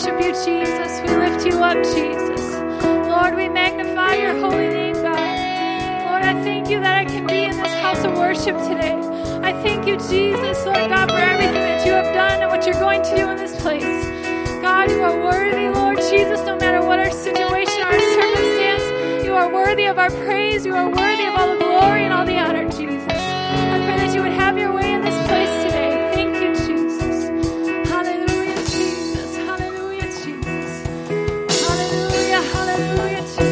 worship you, Jesus. We lift you up, Jesus. Lord, we magnify your holy name, God. Lord, I thank you that I can be in this house of worship today. I thank you, Jesus, Lord God, for everything that you have done and what you're going to do in this place. God, you are worthy, Lord Jesus, no matter what our situation, our circumstance. You are worthy of our praise. You are worthy of all the glory and all the honor, Jesus. I pray that you would have your way in this place today. Thank you, Jesus. Hallelujah, Jesus. Hallelujah, Jesus. Hallelujah, hallelujah, Jesus.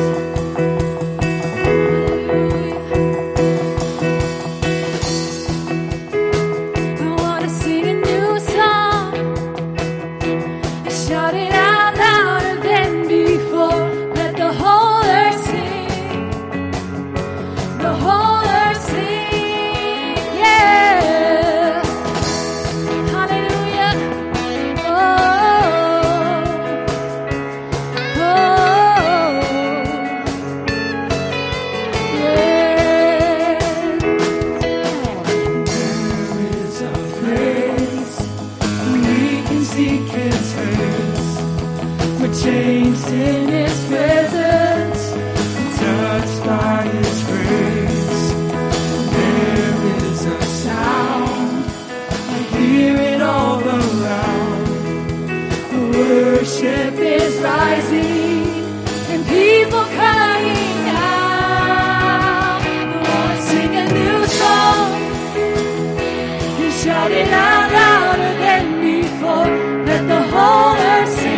Changed in his presence, touched by his grace. There is a sound, I hear it all around. Worship is rising and people crying out. I want to sing a new song and shout it out louder than before. Let the whole earth sing.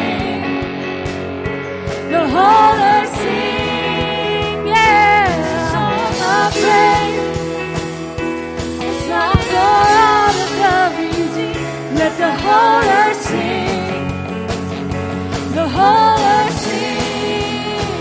The whole earth sing, yeah. A song of praise, a song for all of the redeemed. Let the whole earth sing, the whole earth sing.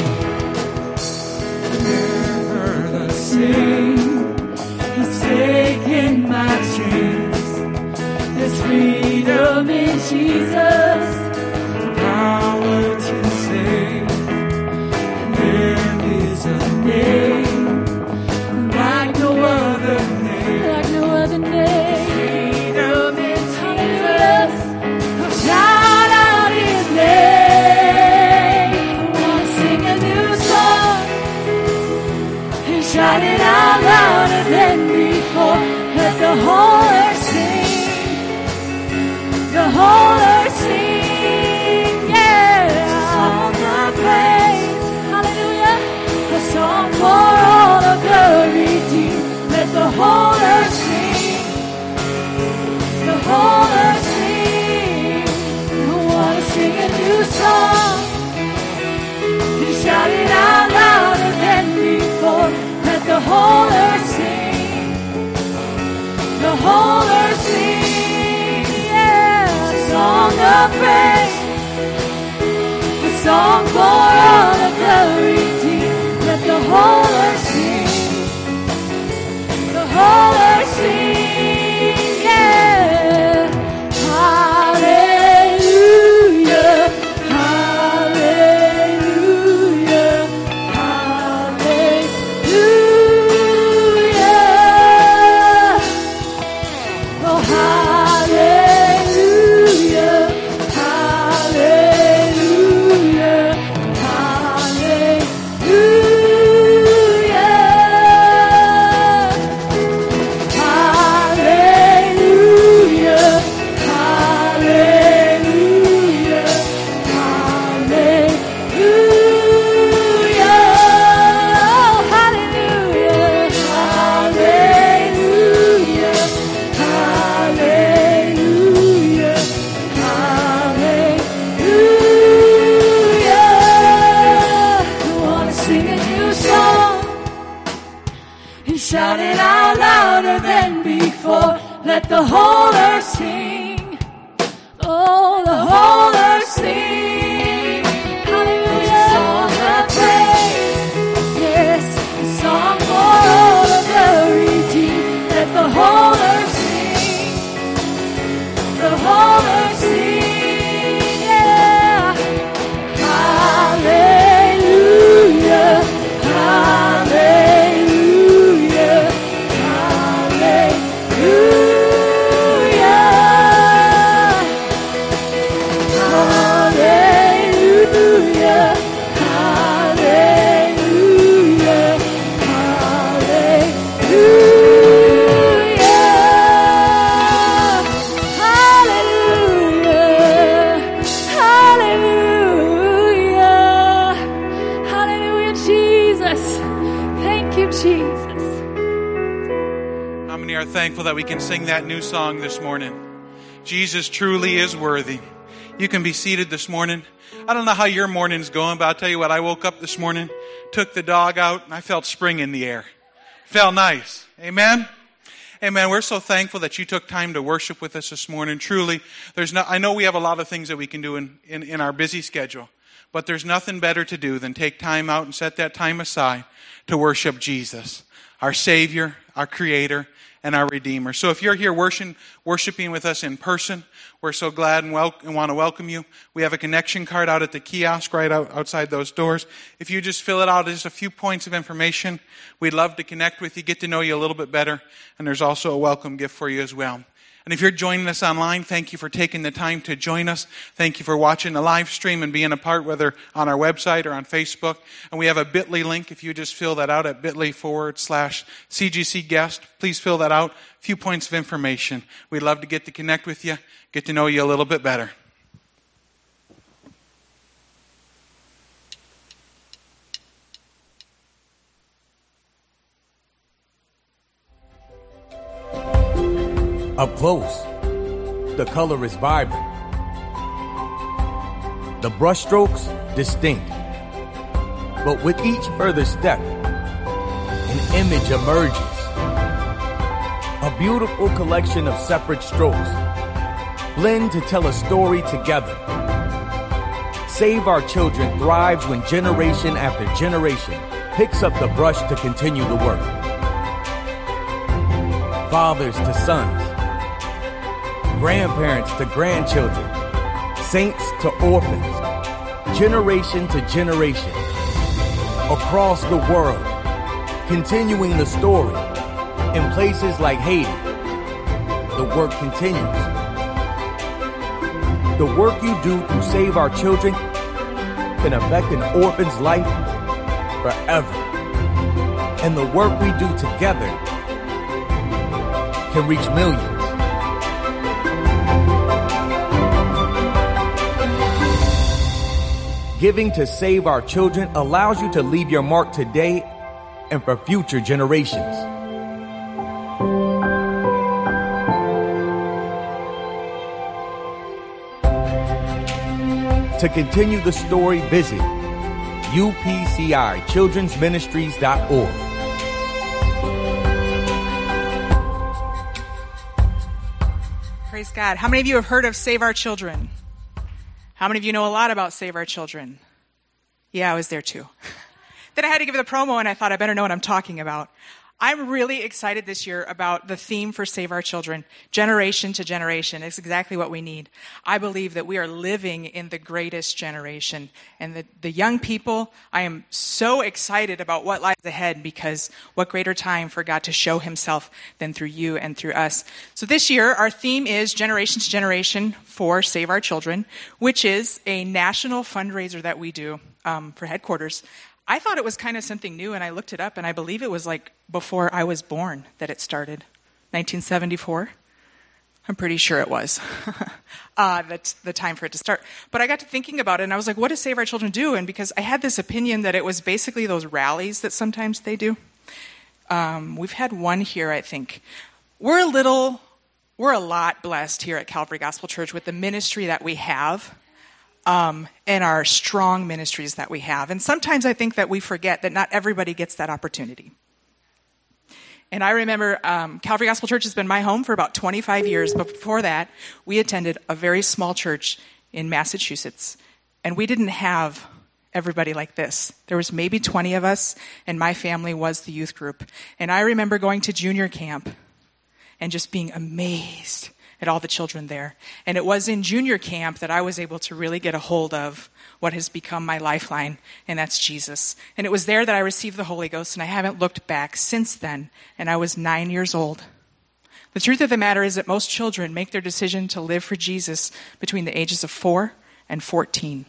Never the same. He's taken my chains. There's freedom in Jesus, power to save. There is a name like no other name, like no other name. Freedom in Jesus, shout out his name. I want to sing a new song and shout it out louder than before. Let the whole earth sing, the whole earth sing, yeah. A song of praise, hallelujah. A song for all of the redeemed. Let the whole earth sing, the whole earth sing. I want to sing a new song and shout it out louder than before. Let the whole earth sing, the whole earth sing, yeah. A song of praise, a song for all of the redeemed. Let the whole earth sing, the whole earth sing, yeah. Hallelujah, hallelujah, hallelujah. Oh, hallelujah, hallelujah, shout it out louder than before. Let the whole earth sing. Oh, the whole earth sing. Hallelujah. A song of praise. Yes, a song for all of the redeemed. Let the whole earth sing. The whole earth sing. Yeah. Hallelujah. Hallelujah. Hallelujah. are thankful that we can sing that new song this morning. Jesus truly is worthy. You can be seated this morning. I don't know how your morning's going, but I'll tell you what, I woke up this morning, took the dog out, and I felt spring in the air. Felt nice. Amen? Amen. We're so thankful that you took time to worship with us this morning. Truly, I know we have a lot of things that we can do in our busy schedule, but there's nothing better to do than take time out and set that time aside to worship Jesus, our Savior, our Creator, and our Redeemer. So if you're here worshiping with us in person, we're so glad and want to welcome you. We have a connection card out at the kiosk right outside those doors. If you just fill it out, there's a few points of information. We'd love to connect with you, get to know you a little bit better, and there's also a welcome gift for you as well. And if you're joining us online, thank you for taking the time to join us. Thank you for watching the live stream and being a part, whether on our website or on Facebook. And we have a bit.ly link. If you just fill that out at bit.ly/CGC guest, please fill that out. A few points of information. We'd love to get to connect with you, get to know you a little bit better. Up close, the color is vibrant. The brushstrokes distinct. But with each further step, an image emerges. A beautiful collection of separate strokes blend to tell a story together. Save Our Children thrives when generation after generation picks up the brush to continue the work. Fathers to sons, grandparents to grandchildren, saints to orphans, generation to generation, across the world, continuing the story. In places like Haiti, the work continues. The work you do to save our children can affect an orphan's life forever. And the work we do together can reach millions. Giving to Save Our Children allows you to leave your mark today and for future generations. To continue the story, visit upcichildrensministries.org. Praise God. How many of you have heard of Save Our Children? How many of you know a lot about Save Our Children? Yeah, I was there too. Then I had to give the promo and I thought I better know what I'm talking about. I'm really excited this year about the theme for Save Our Children, generation to generation. It's exactly what we need. I believe that we are living in the greatest generation. And the young people, I am so excited about what lies ahead, because what greater time for God to show himself than through you and through us. So this year, our theme is Generation to Generation for Save Our Children, which is a national fundraiser that we do for headquarters. I thought it was kind of something new, and I looked it up, and I believe it was like before I was born that it started. 1974? I'm pretty sure it was. That's the time for it to start. But I got to thinking about it, and I was like, what does Save Our Children do? And because I had this opinion that it was basically those rallies that sometimes they do. We've had one here, I think. We're a lot blessed here at Calvary Gospel Church with the ministry that we have. And our strong ministries that we have. And sometimes I think that we forget that not everybody gets that opportunity. And I remember Calvary Gospel Church has been my home for about 25 years. But before that, we attended a very small church in Massachusetts. And we didn't have everybody like this. There was maybe 20 of us, and my family was the youth group. And I remember going to junior camp and just being amazed at all the children there. And it was in junior camp that I was able to really get a hold of what has become my lifeline, and that's Jesus. And it was there that I received the Holy Ghost, and I haven't looked back since then, and I was 9 years old. The truth of the matter is that most children make their decision to live for Jesus between the ages of 4 and 14.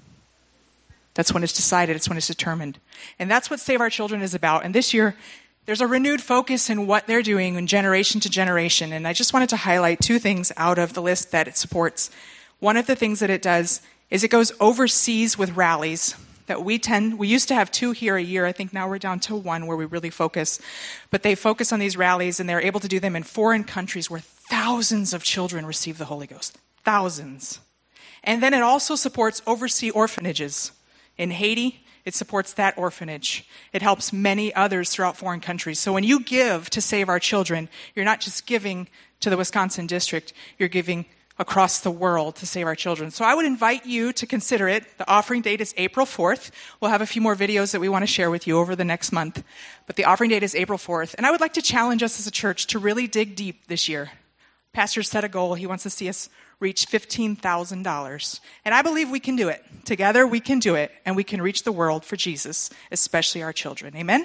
That's when it's decided, it's when it's determined. And that's what Save Our Children is about. And this year, there's a renewed focus in what they're doing in generation to generation. And I just wanted to highlight two things out of the list that it supports. One of the things that it does is it goes overseas with rallies that we used to have 2 here a year. I think now we're down to 1 where we really focus. But they focus on these rallies, and they're able to do them in foreign countries where thousands of children receive the Holy Ghost. Thousands. And then it also supports overseas orphanages. In Haiti, it supports that orphanage. It helps many others throughout foreign countries. So when you give to Save Our Children, you're not just giving to the Wisconsin district, you're giving across the world to Save Our Children. So I would invite you to consider it. The offering date is April 4th. We'll have a few more videos that we want to share with you over the next month. But the offering date is April 4th. And I would like to challenge us as a church to really dig deep this year. Pastor set a goal. He wants to see us reach $15,000. And I believe we can do it. Together we can do it, and we can reach the world for Jesus, especially our children. Amen?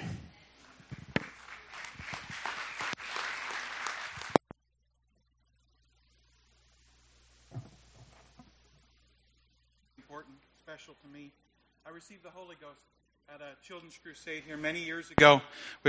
Important, special to me. I received the Holy Ghost at a children's crusade here many years ago with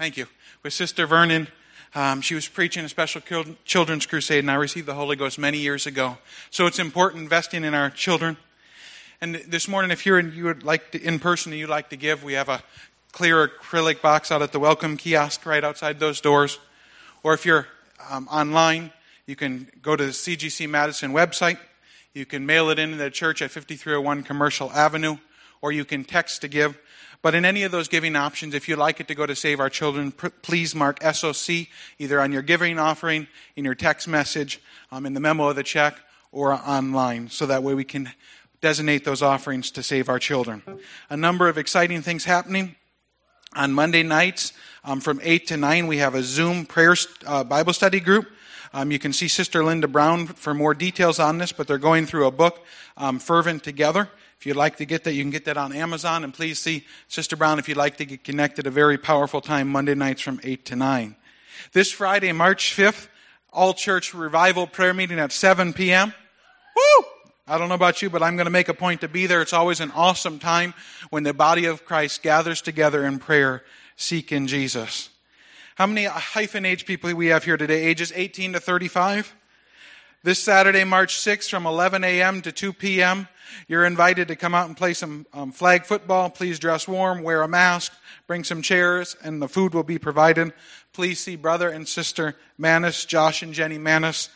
Sister Vernon. She was preaching a special children's crusade, and I received the Holy Ghost many years ago. So it's important investing in our children. And this morning, if you would like to, in person, and you'd like to give, we have a clear acrylic box out at the welcome kiosk right outside those doors. Or if you're online, you can go to the CGC Madison website. You can mail it into the church at 5301 Commercial Avenue, or you can text to give. But in any of those giving options, if you'd like it to go to Save Our Children, please mark SOC either on your giving offering, in your text message, in the memo of the check, or online. So that way we can designate those offerings to Save Our Children. A number of exciting things happening. On Monday nights from 8 to 9, we have a Zoom prayer Bible study group. You can see Sister Linda Brown for more details on this, but they're going through a book, Fervent Together. If you'd like to get that, you can get that on Amazon. And please see Sister Brown if you'd like to get connected. A very powerful time Monday nights from 8 to 9. This Friday, March 5th, all-church revival prayer meeting at 7 p.m. Woo! I don't know about you, but I'm going to make a point to be there. It's always an awesome time when the body of Christ gathers together in prayer, seeking Jesus. How many hyphen-age people we have here today, ages 18 to 35? This Saturday, March 6th, from 11 a.m. to 2 p.m., you're invited to come out and play some flag football. Please dress warm, wear a mask, bring some chairs, and the food will be provided. Please see Brother and Sister Manis, Josh and Jenny Manis,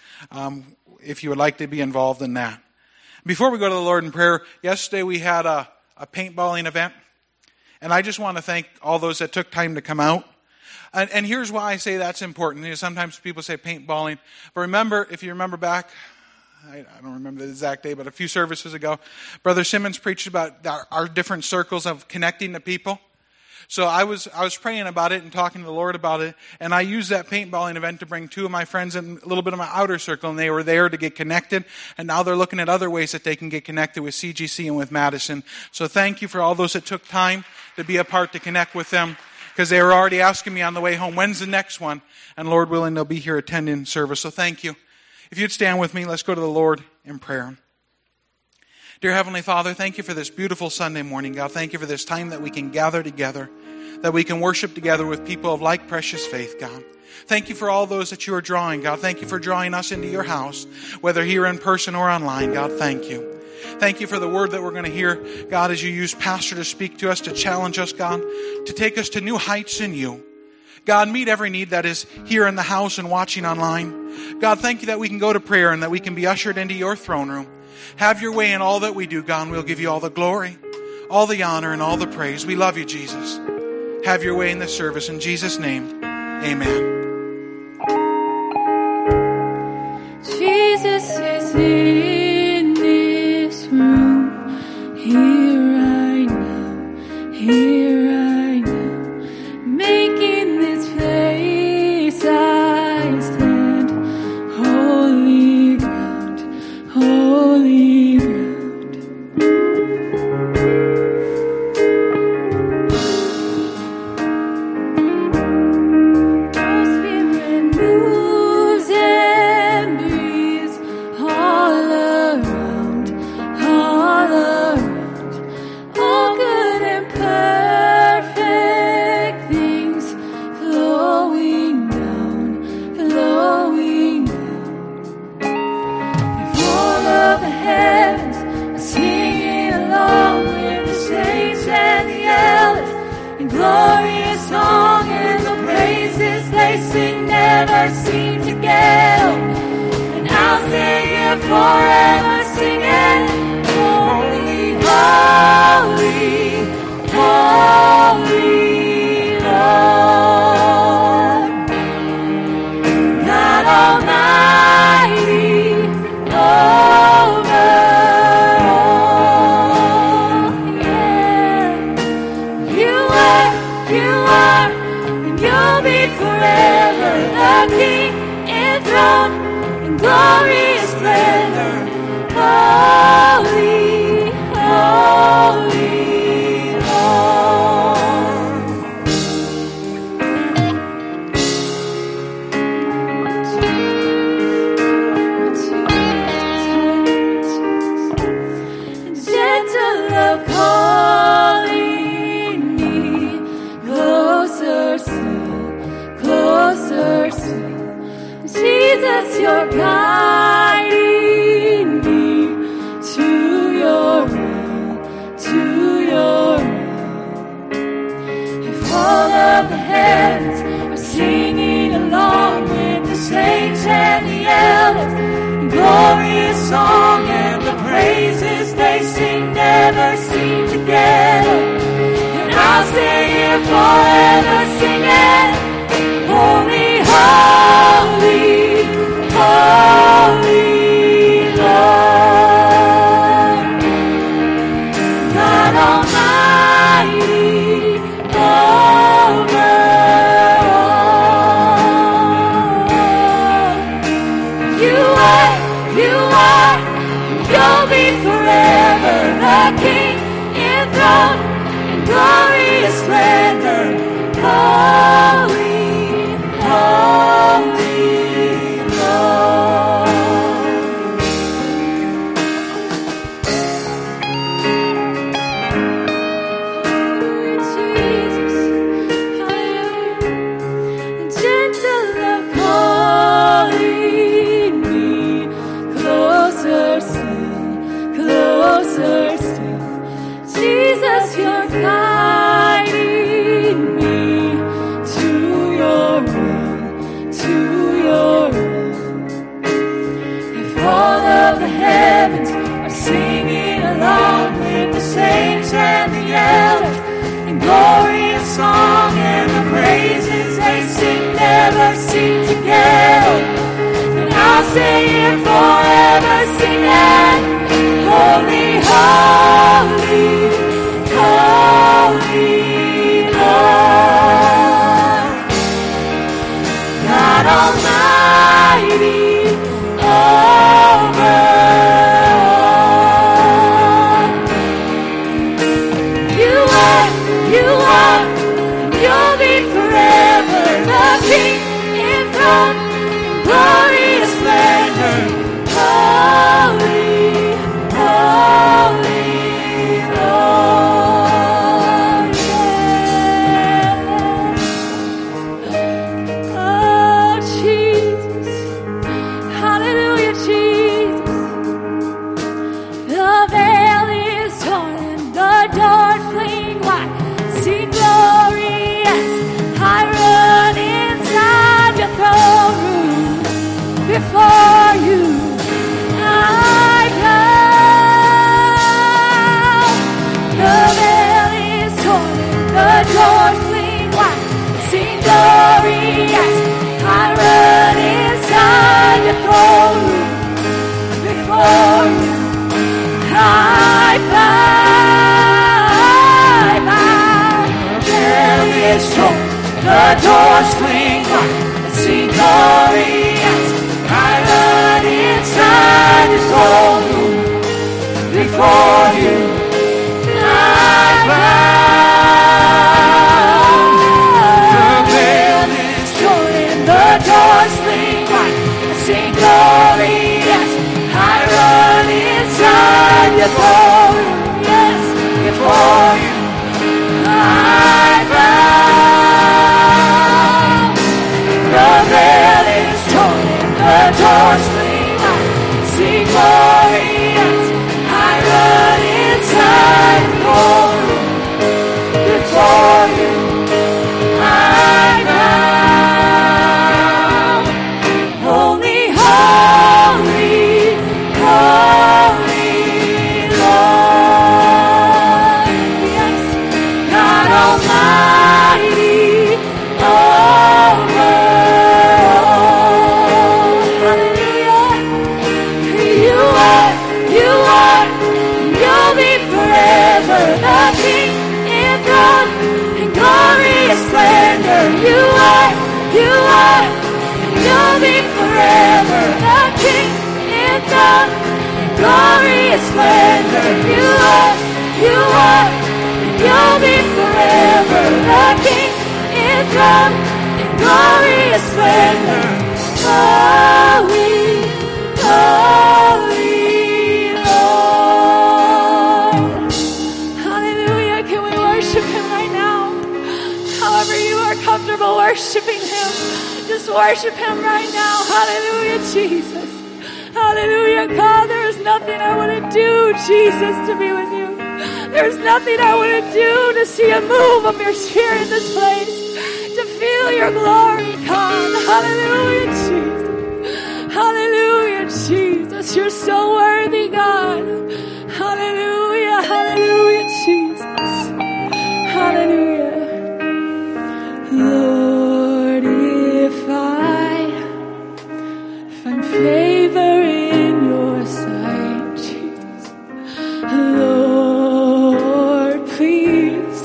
if you would like to be involved in that. Before we go to the Lord in prayer, yesterday we had a paintballing event, and I just want to thank all those that took time to come out. And here's why I say that's important. You know, sometimes people say paintballing, but remember, if you remember back, I don't remember the exact day, but a few services ago, Brother Simmons preached about our different circles of connecting to people. So I was praying about it and talking to the Lord about it, and I used that paintballing event to bring 2 of my friends in a little bit of my outer circle, and they were there to get connected, and now they're looking at other ways that they can get connected with CGC and with Madison. So thank you for all those that took time to be a part to connect with them, because they were already asking me on the way home, when's the next one? And Lord willing, they'll be here attending service. So thank you. If you'd stand with me, let's go to the Lord in prayer. Dear Heavenly Father, thank you for this beautiful Sunday morning, God. Thank you for this time that we can gather together, that we can worship together with people of like precious faith, God. Thank you for all those that you are drawing, God. Thank you for drawing us into your house, whether here in person or online, God. Thank you. Thank you for the word that we're going to hear, God, as you use Pastor to speak to us, to challenge us, God, to take us to new heights in you. God, meet every need that is here in the house and watching online. God, thank you that we can go to prayer and that we can be ushered into your throne room. Have your way in all that we do, God, and we'll give you all the glory, all the honor, and all the praise. We love you, Jesus. Have your way in this service. In Jesus' name, amen. Jesus is in this room, here right now, here right now, making this place I stand, holy ground, holy ground. Don't glorious song, and the praises they sing never seem to get old. And I'll sing it forever, singing, holy, holy, holy Lord, God Almighty, over all. Yeah. You are, and you'll be forever the King enthroned in glorious splendor. Holy, holy Lord. Gentle love calling me closer still, closer still. Jesus, you're guiding me to your will, to your will. If all of the heavens are singing along with the saints and the elders, in glorious song, and the praises they sing never seem to get old, and I'll sing it forever, singing, holy, holy, holy Lord, God Almighty, over all. You are, you'll be forever the King enthroned in glorious splendor. Holy, holy Lord. Jesus, hallelujah. Gentle love calling me closer still, closer still. Jesus, you're guiding me to your will, to your will. If all of the heavens are singing along with the saints and the elders, in glorious song, and the praises they sing never seem to get old, then I'll sing it forever, singing, holy, holy, holy Lord, God Almighty, over all. You are, and you'll be forever the King enthroned in glorious splendor. Holy, holy Lord. Yeah. Oh, Jesus. Hallelujah, Jesus. The veil is torn and the doors fling wide. See glorious, I run inside your throne room. Before you, I come. The veil is torn and the doors fling wide. See glorious, I run inside your throne room. Before you, I bow. The veil is torn, the doors fling wide. See glorious, I run inside your throne room. Before you, I bow. The veil is torn and the doors fling wide. I sing glorious, I run inside your throne room. Yes, before you, I bow. The veil is You are, you'll be forever the King enthroned in glorious splendor. You are, you'll be forever the King enthroned in glorious splendor. Holy, holy Lord. Hallelujah. Can we worship Him right now? However you are comfortable worshiping Him, just worship Him right now. Hallelujah, Jesus. Hallelujah, God. There is nothing I wouldn't do, Jesus, to be with you. There's nothing I wouldn't do to see a move of your Spirit in this place, to feel your glory, God. Hallelujah, Jesus. Hallelujah, Jesus. You're so worthy, God. Hallelujah, hallelujah, Jesus. Hallelujah. Lord, if I find favor in your sight, Jesus, Lord, please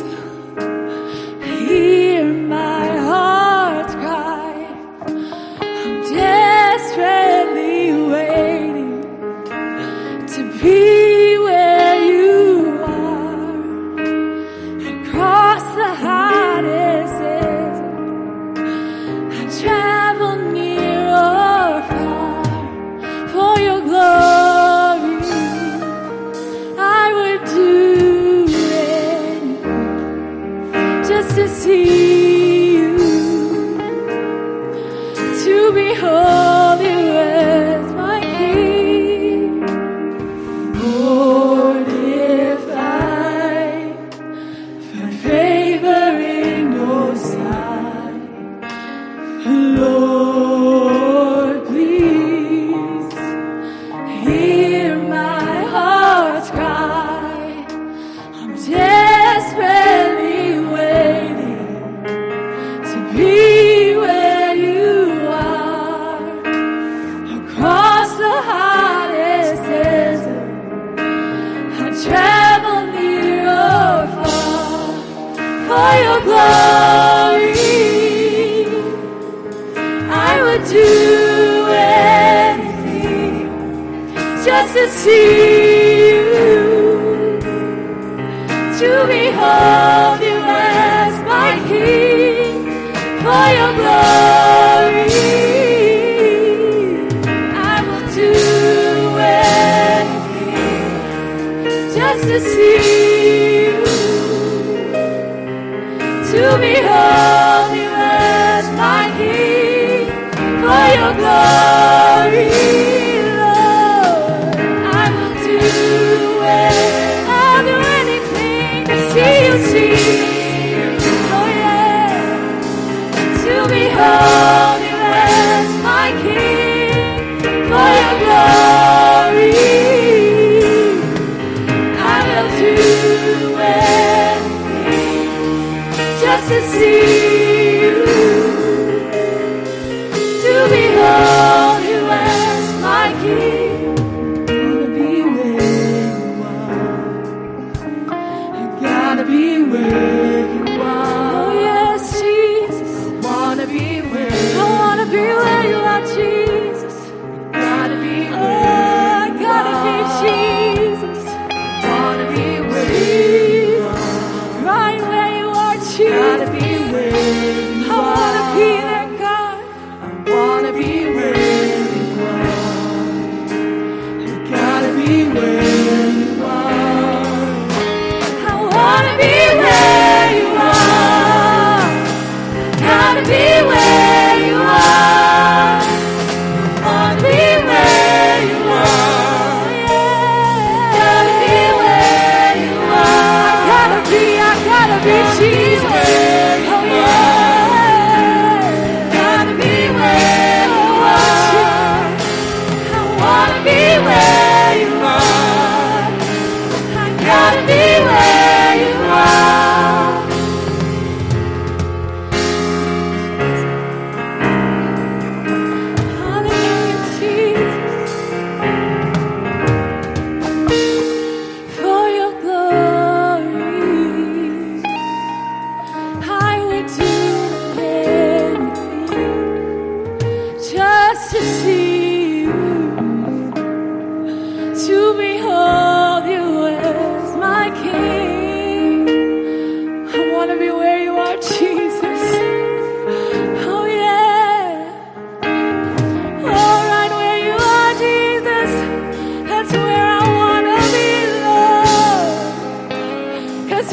hear my heart's cry. I'm desperately waiting to be where you are, across the hottest desert. I travel near or far for your glory. I would do anything just to see you, to behold you as my King. Lord, if I find favor in your sight, Lord, please hear my heart's cry. I'm desperately waiting to be where you are, across the hottest desert. I travel near or far for your glory. I would do anything just to see you, to behold you as my King, for your glory. I will do anything just to see you, to behold you as my King, for your glory, Lord. I will do it. I'll do anything to see you, oh yeah, to behold you as my King, for your glory. I will do anything just to see you, to behold you as my King. Wanna be where you are. I gotta be where you are. Oh yes, Jesus. Wanna be where I wanna be where you are, Jesus. Gotta be where I gotta be, Jesus. Wanna be where you are. Right where you are, Jesus. Gotta be where you are. I wanna be there, God. I wanna be where you are. I gotta be where you are. I wanna be where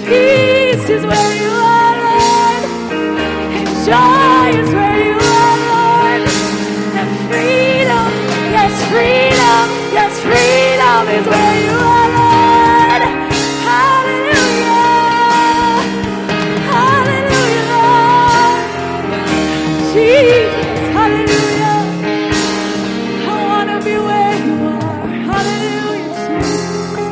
Peace is where you are, Lord. And joy is where you are, Lord. And freedom, yes, freedom is where you are, Lord. Hallelujah. Hallelujah, Lord. Jesus, hallelujah. I want to be where you are. Hallelujah, Jesus.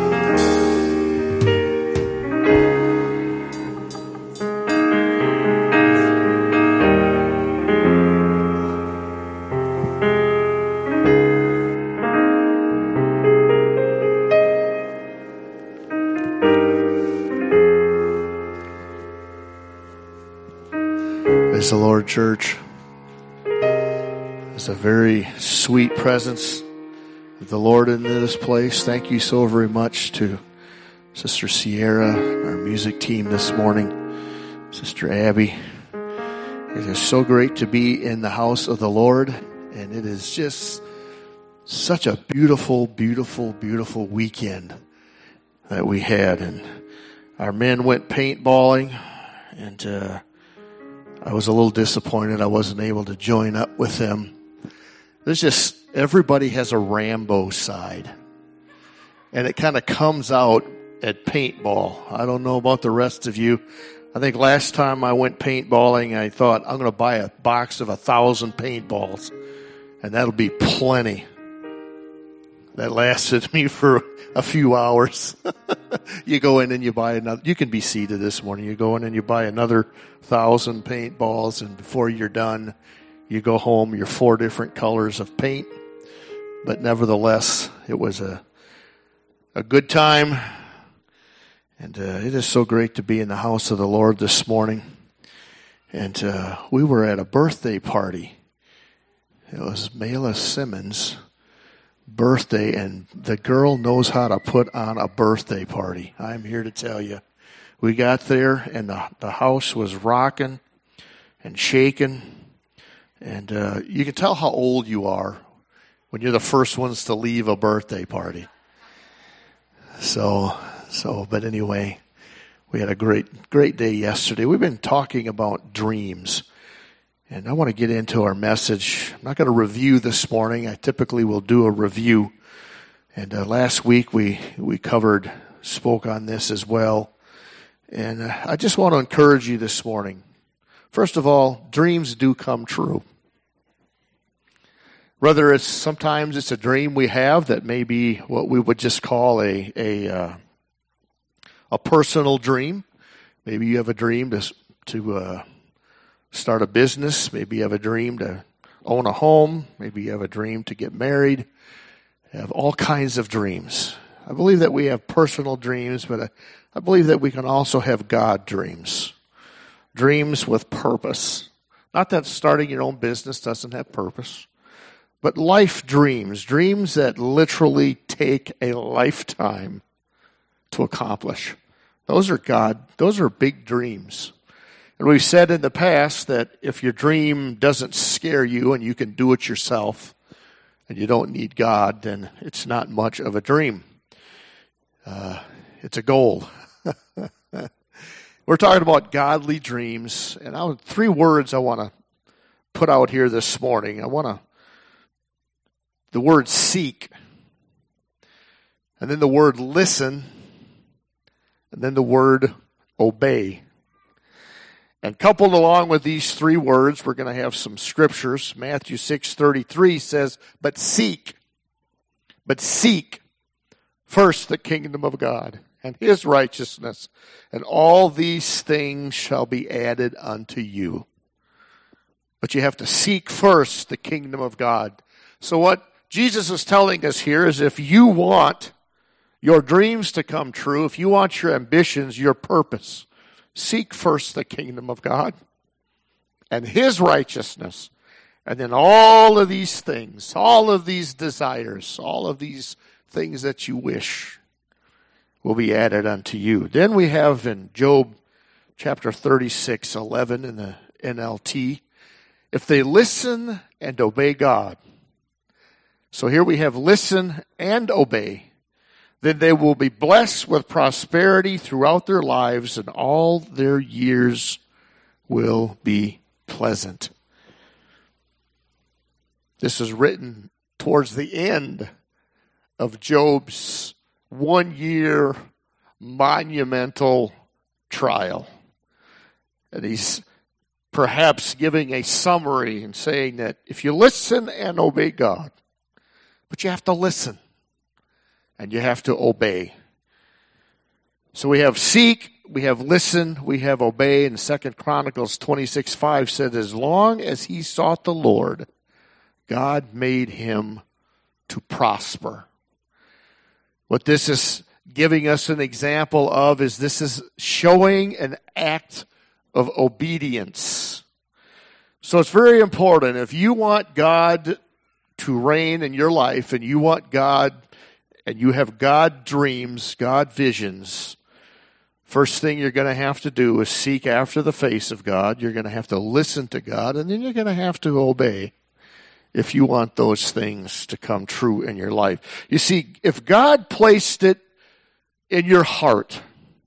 Praise the Lord, church. It's a very sweet presence of the Lord in this place. Thank you so very much to Sister Sierra, our music team this morning, Sister Abby. It is so great to be in the house of the Lord, and it is just such a beautiful, beautiful, beautiful weekend that we had. And our men went paintballing, and I was a little disappointed I wasn't able to join up with them. There's just, everybody has a Rambo side. And it kind of comes out at paintball. I don't know about the rest of you. I think last time I went paintballing, I thought, I'm going to buy a box of 1,000 paintballs. And that'll be plenty. That lasted me for a few hours. You go in and you buy another. You can be seated this morning. You go in and you buy another 1,000 paintballs, and before you're done, you go home. You're 4 different colors of paint. But nevertheless, it was a good time. And it is so great to be in the house of the Lord this morning. And we were at a birthday party. It was Mayla Simmons' birthday, and the girl knows how to put on a birthday party. I'm here to tell you. We got there, and the house was rocking and shaking. And you can tell how old you are when you're the first ones to leave a birthday party. But anyway, we had a great day yesterday. We've been talking about dreams. And I want to get into our message. I'm not going to review this morning. I typically will do a review. And last week we spoke on this as well. And I just want to encourage you this morning. First of all, dreams do come true. Whether sometimes it's a dream we have that may be what we would just call a personal dream. Maybe you have a dream to start a business. Maybe you have a dream to own a home. Maybe you have a dream to get married. You have all kinds of dreams. I believe that we have personal dreams, but I believe that we can also have God dreams. Dreams with purpose. Not that starting your own business doesn't have purpose, but life dreams. Dreams that literally take a lifetime to accomplish. Those are big dreams. And we've said in the past that if your dream doesn't scare you and you can do it yourself and you don't need God, then it's not much of a dream. It's a goal. We're talking about godly dreams. And 3 words I want to put out here this morning. The word seek, and then the word listen, and then the word obey. And coupled along with these 3 words, we're going to have some scriptures. Matthew 6:33 says, but seek first the kingdom of God and his righteousness, and all these things shall be added unto you. But you have to seek first the kingdom of God. So what Jesus is telling us here is if you want your dreams to come true, if you want your ambitions, your purpose, seek first the kingdom of God and his righteousness. And then all of these things, all of these desires, all of these things that you wish will be added unto you. Then we have in Job chapter 36:11 in the NLT, if they listen and obey God. So here we have listen and obey. Then they will be blessed with prosperity throughout their lives, and all their years will be pleasant. This is written towards the end of Job's 1-year monumental trial. And he's perhaps giving a summary and saying that if you listen and obey God, but you have to listen and you have to obey. So we have seek, we have listen, we have obey. And 2 Chronicles 26:5 said, as long as he sought the Lord, God made him to prosper. What this is giving us an example of is this is showing an act of obedience. So it's very important. If you want God to reign in your life and you want God and you have God dreams, God visions, first thing you're going to have to do is seek after the face of God. You're going to have to listen to God, and then you're going to have to obey if you want those things to come true in your life. You see, if God placed it in your heart,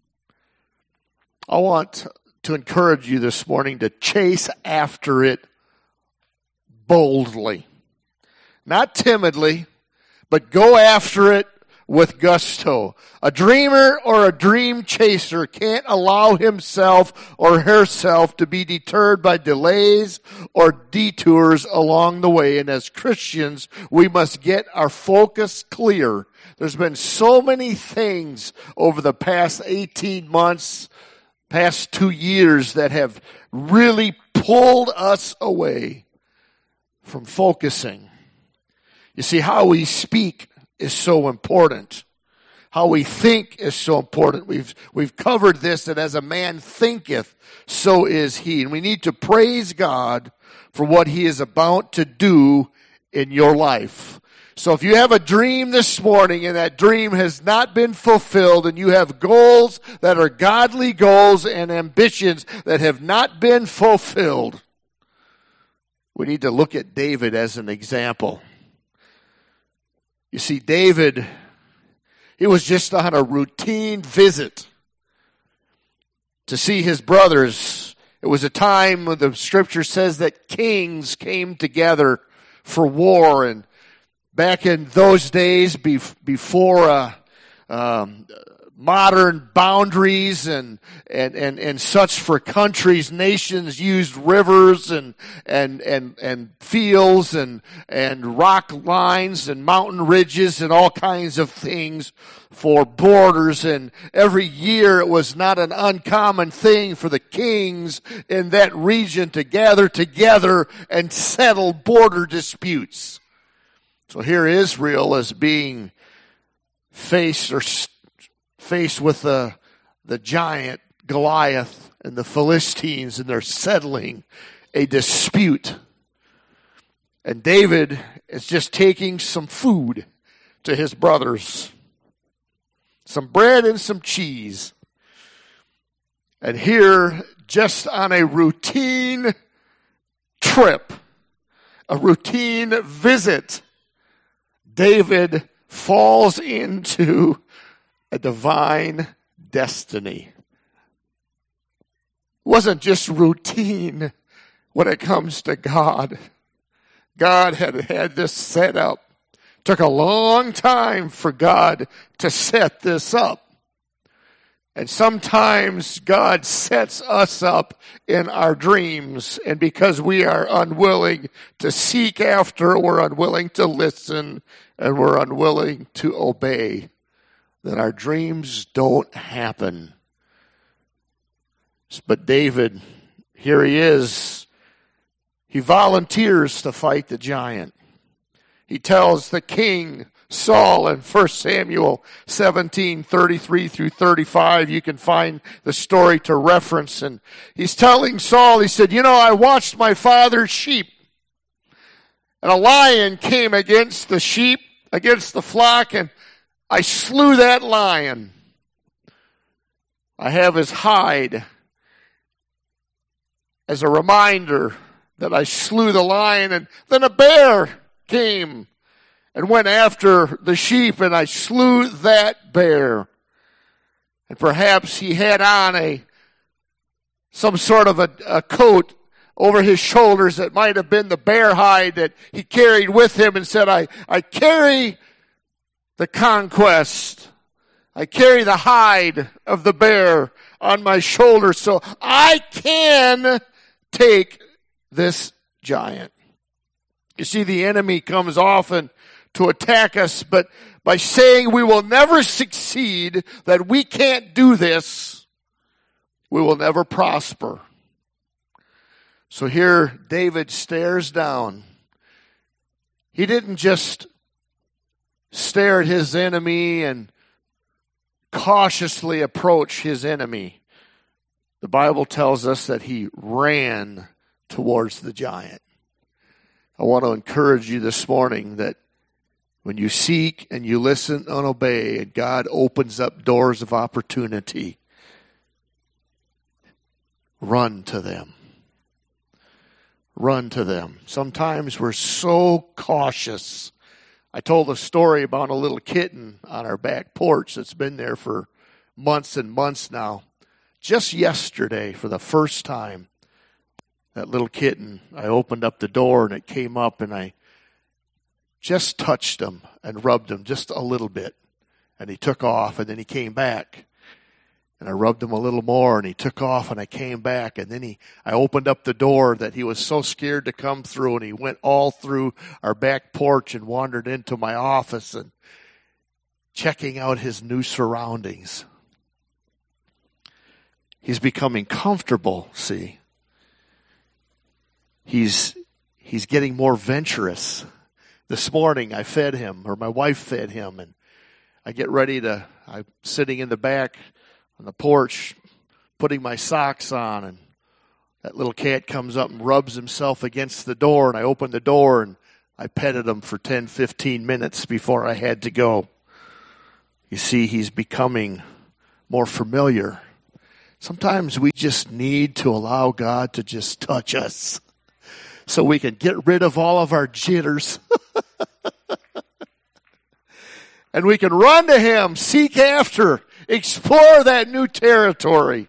I want to encourage you this morning to chase after it boldly. Not timidly, but go after it with gusto. A dreamer or a dream chaser can't allow himself or herself to be deterred by delays or detours along the way. And as Christians, we must get our focus clear. There's been so many things over the past 18 months, past 2 years that have really pulled us away from focusing. You see, how we speak is so important. How we think is so important. We've covered this, that as a man thinketh, so is he. And we need to praise God for what he is about to do in your life. So if you have a dream this morning and that dream has not been fulfilled, and you have goals that are godly goals and ambitions that have not been fulfilled, we need to look at David as an example. You see, David, he was just on a routine visit to see his brothers. It was a time when the scripture says that kings came together for war. And back in those days, before modern boundaries and such for countries, nations used rivers and fields and rock lines and mountain ridges and all kinds of things for borders. And every year it was not an uncommon thing for the kings in that region to gather together and settle border disputes. So here Israel is being faced with the giant Goliath and the Philistines, and they're settling a dispute. And David is just taking some food to his brothers, some bread and some cheese. And here, just on a routine trip, a routine visit, David falls into a divine destiny. It wasn't just routine when it comes to God. God had this set up. It took a long time for God to set this up. And sometimes God sets us up in our dreams, and because we are unwilling to seek after, we're unwilling to listen, and we're unwilling to obey, then our dreams don't happen. But David, here he is. He volunteers to fight the giant. He tells the king Saul in 1 Samuel 17:33 through 35. You can find the story to reference. And he's telling Saul, he said, I watched my father's sheep, and a lion came against the sheep, against the flock, and I slew that lion. I have his hide as a reminder that I slew the lion. And then a bear came and went after the sheep, and I slew that bear. And perhaps he had on some sort of a coat over his shoulders that might have been the bear hide that he carried with him, and said, I carry the conquest. I carry the hide of the bear on my shoulders so I can take this giant. You see, the enemy comes often to attack us, but by saying we will never succeed, that we can't do this, we will never prosper. So here David stares down. He didn't just stare at his enemy and cautiously approach his enemy. The Bible tells us that he ran towards the giant. I want to encourage you this morning that when you seek and you listen and obey, and God opens up doors of opportunity, run to them. Run to them. Sometimes we're so cautious. I told a story about a little kitten on our back porch that's been there for months and months now. Just yesterday, for the first time, that little kitten, I opened up the door and it came up, and I just touched him and rubbed him just a little bit. And he took off, and then he came back. And I rubbed him a little more, and he took off, and I came back. And then I opened up the door that he was so scared to come through, and he went all through our back porch and wandered into my office and checking out his new surroundings. He's becoming comfortable, see. He's getting more venturous. This morning I fed him, or my wife fed him, and I'm sitting in the back on the porch, putting my socks on, and that little cat comes up and rubs himself against the door, and I open the door, and I petted him for 10, 15 minutes before I had to go. You see, he's becoming more familiar. Sometimes we just need to allow God to just touch us so we can get rid of all of our jitters. And we can run to him, seek after, explore that new territory.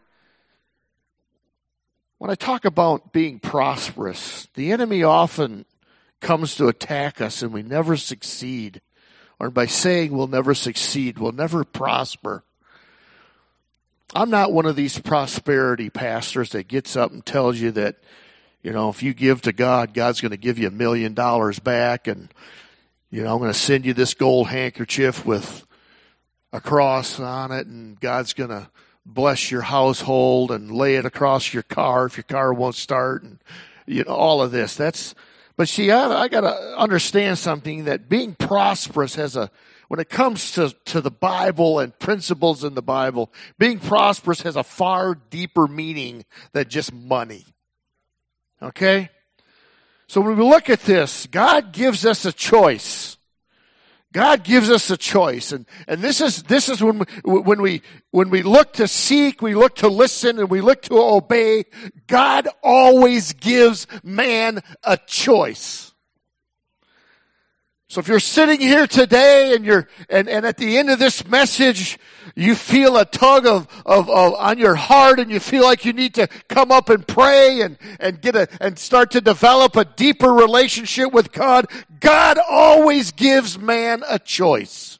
When I talk about being prosperous, the enemy often comes to attack us and we never succeed. Or by saying we'll never succeed, we'll never prosper. I'm not one of these prosperity pastors that gets up and tells you that, if you give to God, God's going to give you $1 million back, and I'm going to send you this gold handkerchief with a cross on it, and God's going to bless your household and lay it across your car if your car won't start, and all of this. But see, I got to understand something, that being prosperous when it comes to the Bible and principles in the Bible, being prosperous has a far deeper meaning than just money. Okay? So when we look at this, God gives us a choice. God gives us a choice. And this is when we look to seek, we look to listen, and we look to obey, God always gives man a choice. So if you're sitting here today and at the end of this message, you feel a tug of on your heart, and you feel like you need to come up and pray and start to develop a deeper relationship with God, God always gives man a choice.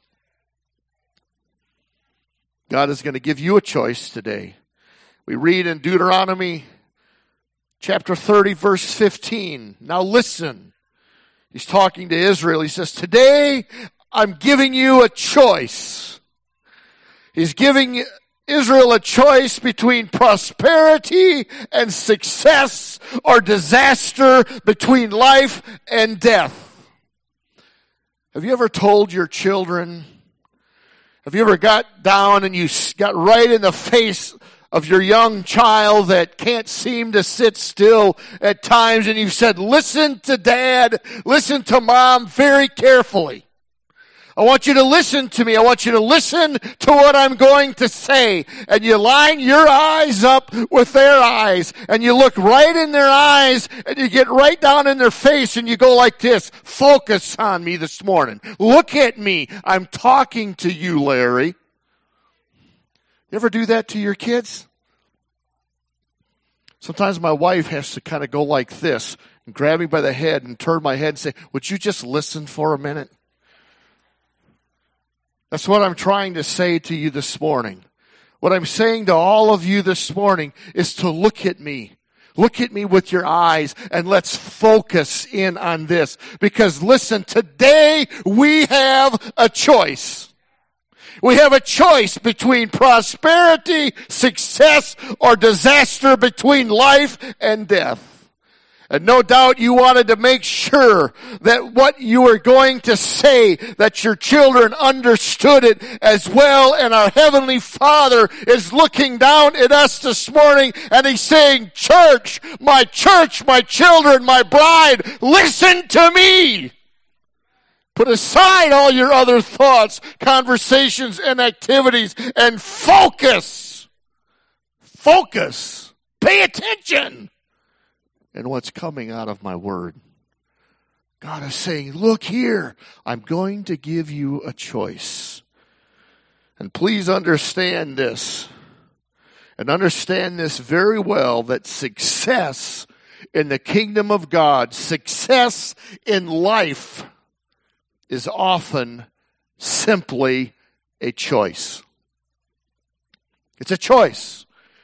God is going to give you a choice today. We read in Deuteronomy chapter 30, verse 15. Now listen. He's talking to Israel. He says, today I'm giving you a choice. He's giving Israel a choice between prosperity and success, or disaster, between life and death. Have you ever told your children, have you ever got down and you got right in the face of your young child that can't seem to sit still at times, and you've said, listen to dad, listen to mom very carefully. I want you to listen to me. I want you to listen to what I'm going to say. And you line your eyes up with their eyes. And you look right in their eyes. And you get right down in their face. And you go like this. Focus on me this morning. Look at me. I'm talking to you, Larry. You ever do that to your kids? Sometimes my wife has to kind of go like this. And grab me by the head and turn my head and say, would you just listen for a minute? That's what I'm trying to say to you this morning. What I'm saying to all of you this morning is to look at me. Look at me with your eyes and let's focus in on this. Because listen, today we have a choice. We have a choice between prosperity, success, or disaster, between life and death. And no doubt you wanted to make sure that what you were going to say, that your children understood it as well. And our Heavenly Father is looking down at us this morning and He's saying, church, my children, my bride, listen to me. Put aside all your other thoughts, conversations, and activities and focus. Focus. Pay attention. And what's coming out of my word. God is saying, look here, I'm going to give you a choice. And please understand this. And understand this very well, that success in the kingdom of God, success in life, is often simply a choice. It's a choice.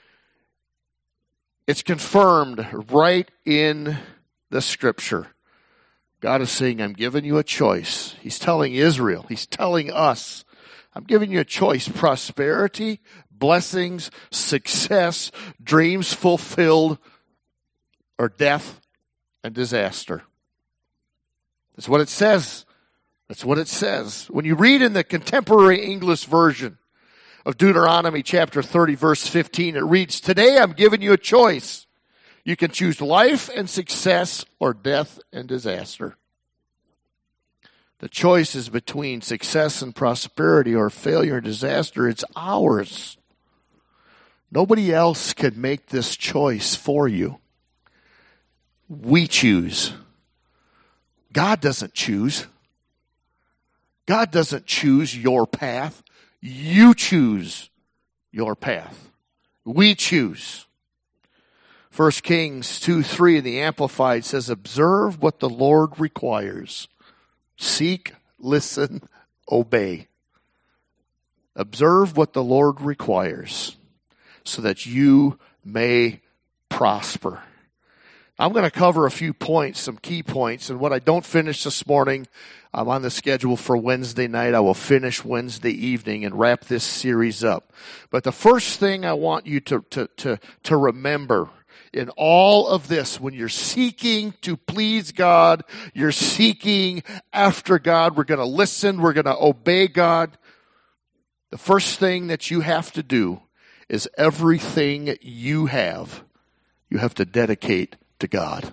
It's confirmed right in the Scripture. God is saying, I'm giving you a choice. He's telling Israel, He's telling us, I'm giving you a choice. Prosperity, blessings, success, dreams fulfilled, or death and disaster. That's what it says. That's what it says. When you read in the contemporary English version of Deuteronomy chapter 30, verse 15, it reads, today I'm giving you a choice. You can choose life and success or death and disaster. The choice is between success and prosperity or failure and disaster. It's ours. Nobody else can make this choice for you. We choose. God doesn't choose. God doesn't choose your path. You choose your path. We choose. 1 Kings 2:3 in the Amplified says, observe what the Lord requires. Seek, listen, obey. Observe what the Lord requires so that you may prosper. I'm going to cover a few points, some key points, and what I don't finish this morning, I'm on the schedule for Wednesday night. I will finish Wednesday evening and wrap this series up. But the first thing I want you to remember in all of this, when you're seeking to please God, you're seeking after God, we're going to listen, we're going to obey God. The first thing that you have to do is everything you have to dedicate to God.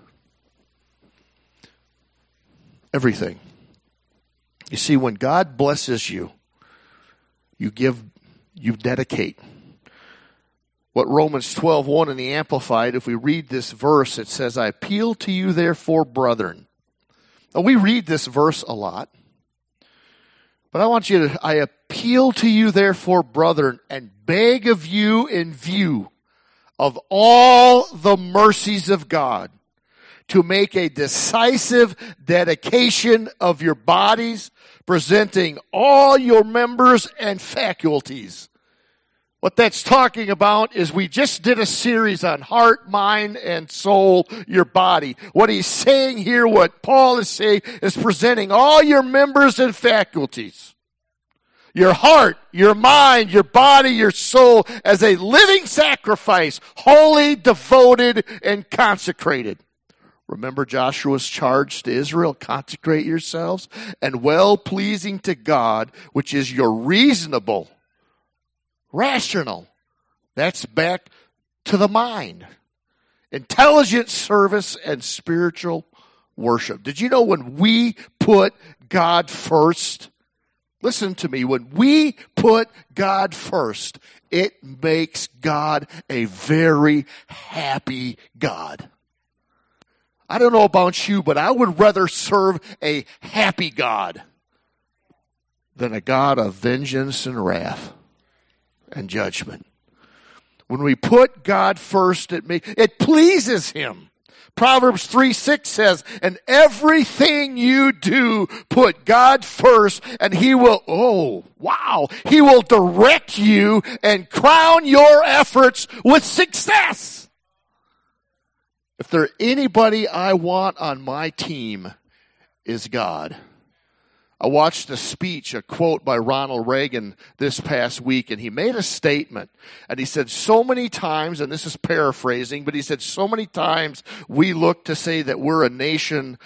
Everything. You see, when God blesses you, you dedicate. What Romans 12:1 in the Amplified, if we read this verse, it says, I appeal to you therefore, brethren. Now, we read this verse a lot. But I appeal to you therefore, brethren, and beg of you in view of all the mercies of God, to make a decisive dedication of your bodies, presenting all your members and faculties. What that's talking about is we just did a series on heart, mind, and soul, your body. What he's saying here, what Paul is saying, is presenting all your members and faculties. Your heart, your mind, your body, your soul as a living sacrifice, holy, devoted, and consecrated. Remember Joshua's charge to Israel, consecrate yourselves, and well-pleasing to God, which is your reasonable, rational, that's back to the mind, intelligent service and spiritual worship. Did you know when we put God first, listen to me, when we put God first, it makes God a very happy God. I don't know about you, but I would rather serve a happy God than a God of vengeance and wrath and judgment. When we put God first, it pleases Him. Proverbs 3:6 says, and everything you do, put God first, and He will, He will direct you and crown your efforts with success. If there's anybody I want on my team, is God. I watched a quote by Ronald Reagan this past week, and he made a statement. And he said, so many times, and this is paraphrasing, but he said, so many times we look to say that we're a nation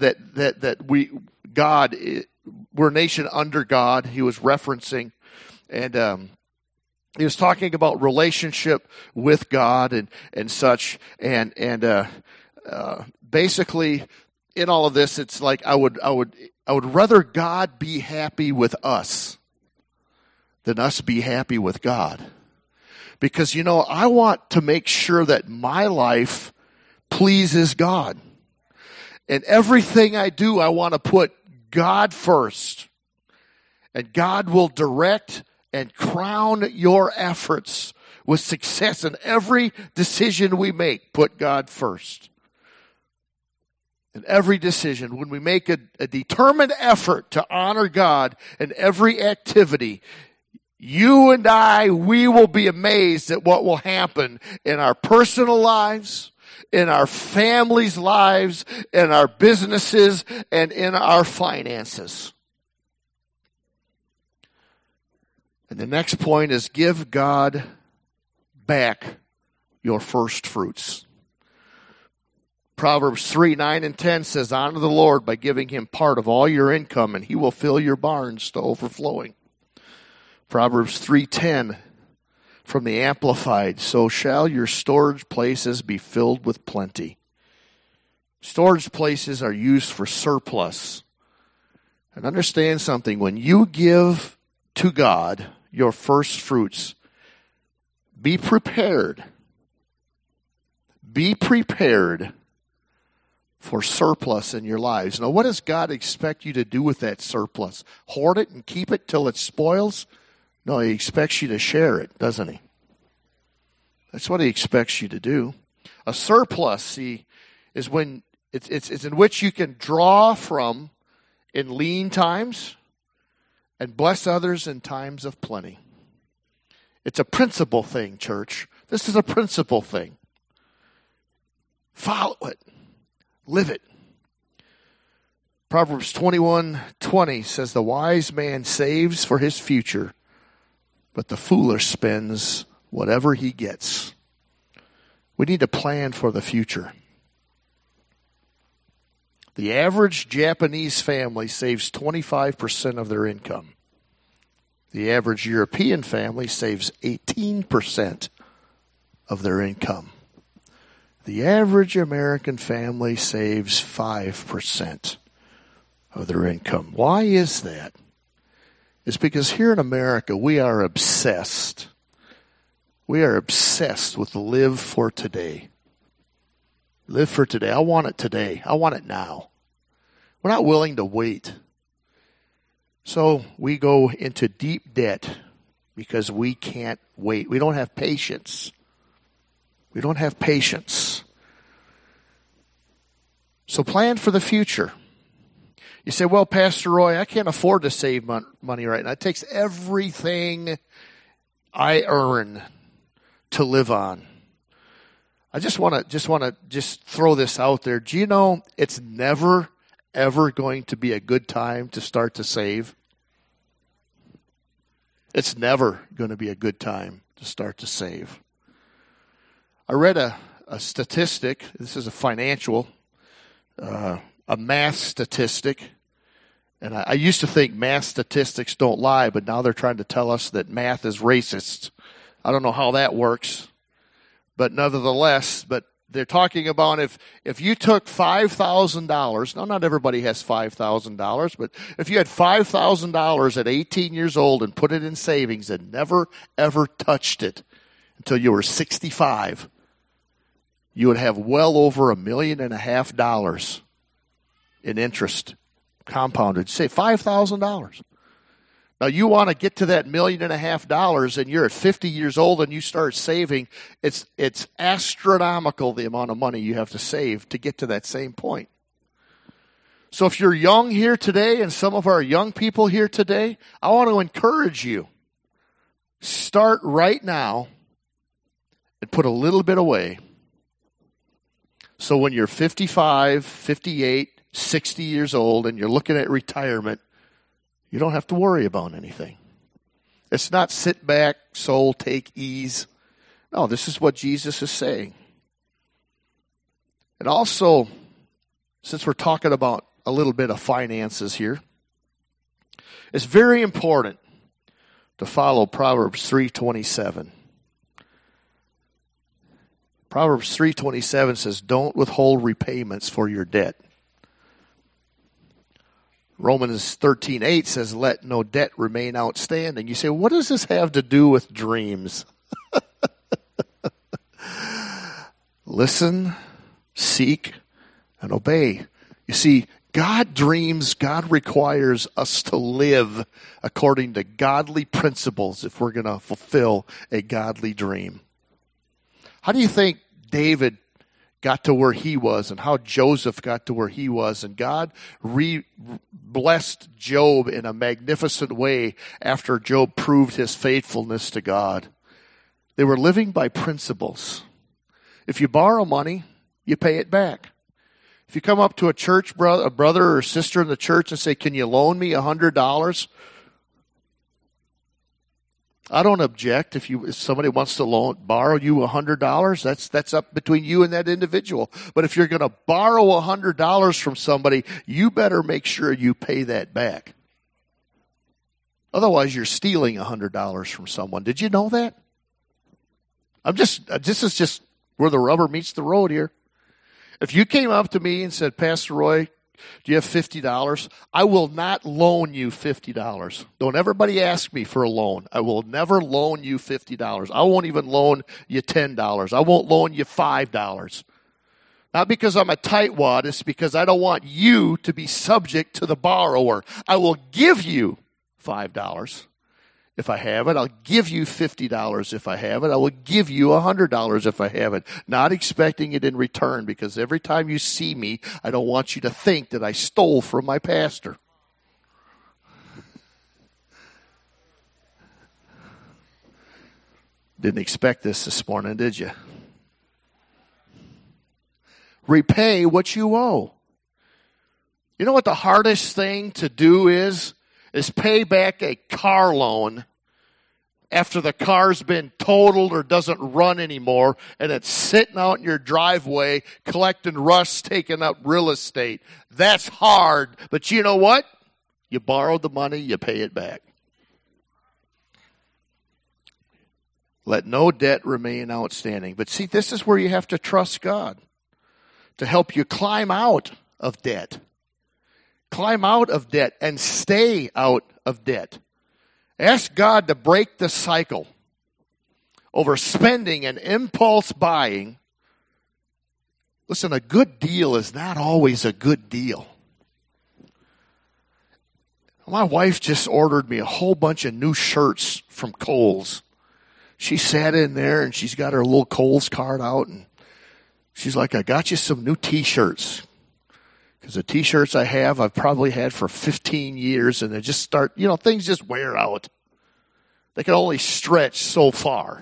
we're a nation under God. He was referencing, and he was talking about relationship with God and such, and basically in all of this, it's like I would rather God be happy with us than us be happy with God. Because, I want to make sure that my life pleases God. And everything I do, I want to put God first. And God will direct and crown your efforts with success in every decision we make. Put God first. In every decision, when we make a determined effort to honor God in every activity, you and we will be amazed at what will happen in our personal lives, in our families' lives, in our businesses, and in our finances. And the next point is give God back your first fruits. Proverbs 3:9-10 says, honor the Lord by giving Him part of all your income, and He will fill your barns to overflowing. Proverbs 3:10 from the Amplified, so shall your storage places be filled with plenty. Storage places are used for surplus. And understand something, when you give to God your first fruits, be prepared. Be prepared for surplus in your lives. Now, what does God expect you to do with that surplus? Hoard it and keep it till it spoils? No, He expects you to share it, doesn't He? That's what He expects you to do. A surplus, see, is when it's in which you can draw from in lean times and bless others in times of plenty. It's a principle thing, church. This is a principle thing. Follow it. Live it. Proverbs 21:20 says, the wise man saves for his future, but the foolish spends whatever he gets. We need to plan for the future. The average Japanese family saves 25% of their income. The average European family saves 18% of their income. The average American family saves 5% of their income. Why is that? It's because here in America, we are obsessed. We are obsessed with live for today. Live for today. I want it today. I want it now. We're not willing to wait. So we go into deep debt because we can't wait. We don't have patience. We don't have patience. So plan for the future. You say, well, Pastor Roy, I can't afford to save money right now. It takes everything I earn to live on. I just want to throw this out there. Do you know it's never, ever going to be a good time to start to save? It's never going to be a good time to start to save. I read a statistic. This is a financial, a math statistic. And I used to think math statistics don't lie, but now they're trying to tell us that math is racist. I don't know how that works. But nevertheless, but they're talking about if you took $5,000, now not everybody has $5,000, but if you had $5,000 at 18 years old and put it in savings and never, ever touched it until you were 65, you would have well over $1.5 million in interest compounded. Say $5,000. Now you want to get to that $1.5 million and you're at 50 years old and you start saving. It's astronomical the amount of money you have to save to get to that same point. So if you're young here today and some of our young people here today, I want to encourage you. Start right now and put a little bit away. So when you're 55, 58, 60 years old and you're looking at retirement, you don't have to worry about anything. It's not sit back, soul, take ease. No, this is what Jesus is saying. And also, since we're talking about a little bit of finances here, it's very important to follow Proverbs 3:27. Proverbs 3:27 says, don't withhold repayments for your debt. Romans 13:8 says, let no debt remain outstanding. You say, what does this have to do with dreams? Listen, seek, and obey. You see, God dreams, God requires us to live according to godly principles if we're going to fulfill a godly dream. How do you think David got to where he was and how Joseph got to where he was? And God blessed Job in a magnificent way after Job proved his faithfulness to God. They were living by principles. If you borrow money, you pay it back. If you come up to a brother or sister in the church and say, can you loan me $100? I don't object if somebody wants to borrow you $100. That's up between you and that individual. But if you're going to borrow $100 from somebody, you better make sure you pay that back. Otherwise, you're stealing $100 from someone. Did you know that? This is just where the rubber meets the road here. If you came up to me and said, Pastor Roy, do you have $50? I will not loan you $50. Don't everybody ask me for a loan. I will never loan you $50. I won't even loan you $10. I won't loan you $5. Not because I'm a tightwad. It's because I don't want you to be subject to the borrower. I will give you $5 if I have it. I'll give you $50 if I have it. I will give you $100 if I have it. Not expecting it in return, because every time you see me, I don't want you to think that I stole from my pastor. Didn't expect this morning, did you? Repay what you owe. You know what the hardest thing to do is pay back a car loan after the car's been totaled or doesn't run anymore, and it's sitting out in your driveway collecting rust, taking up real estate. That's hard, but you know what? You borrowed the money, you pay it back. Let no debt remain outstanding. But see, this is where you have to trust God to help you climb out of debt. Climb out of debt and stay out of debt. Ask God to break the cycle over spending and impulse buying. Listen, a good deal is not always a good deal. My wife just ordered me a whole bunch of new shirts from Kohl's. She sat in there and she's got her little Kohl's card out and she's like, I got you some new t-shirts. Because the t-shirts I have, I've probably had for 15 years, and they just start, things just wear out. They can only stretch so far.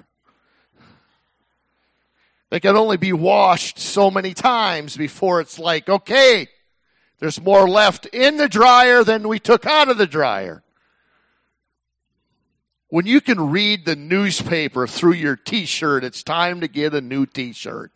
They can only be washed so many times before it's like, okay, there's more left in the dryer than we took out of the dryer. When you can read the newspaper through your t-shirt, it's time to get a new t-shirt.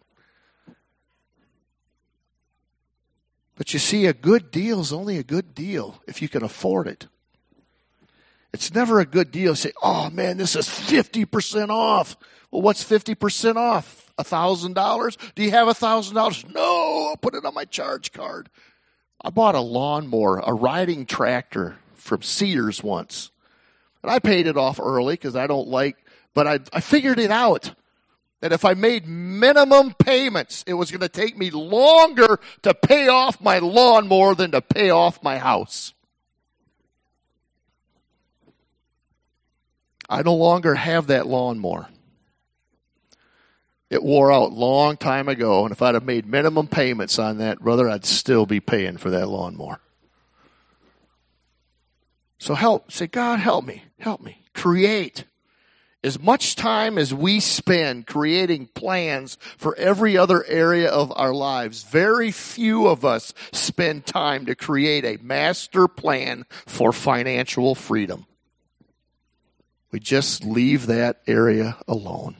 But you see, a good deal is only a good deal if you can afford it. It's never a good deal to say, oh man, this is 50% off. Well, what's 50% off? $1,000? Do you have $1,000? No, I'll put it on my charge card. I bought a lawnmower, a riding tractor from Sears once. And I paid it off early because I don't like, but I figured it out. That if I made minimum payments, it was going to take me longer to pay off my lawnmower than to pay off my house. I no longer have that lawnmower. It wore out a long time ago, and if I'd have made minimum payments on that, brother, I'd still be paying for that lawnmower. So say, God, help me, create. As much time as we spend creating plans for every other area of our lives, very few of us spend time to create a master plan for financial freedom. We just leave that area alone.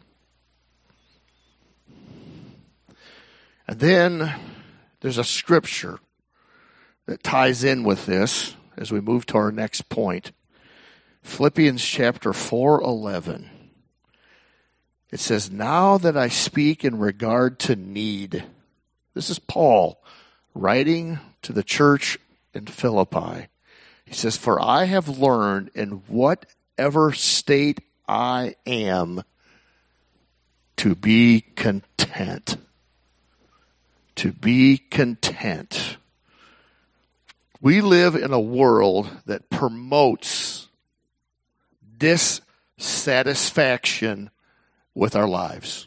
And then there's a scripture that ties in with this as we move to our next point. Philippians chapter 4:11. It says, now that I speak in regard to need. This is Paul writing to the church in Philippi. He says, for I have learned in whatever state I am to be content. To be content. We live in a world that promotes dissatisfaction with our lives.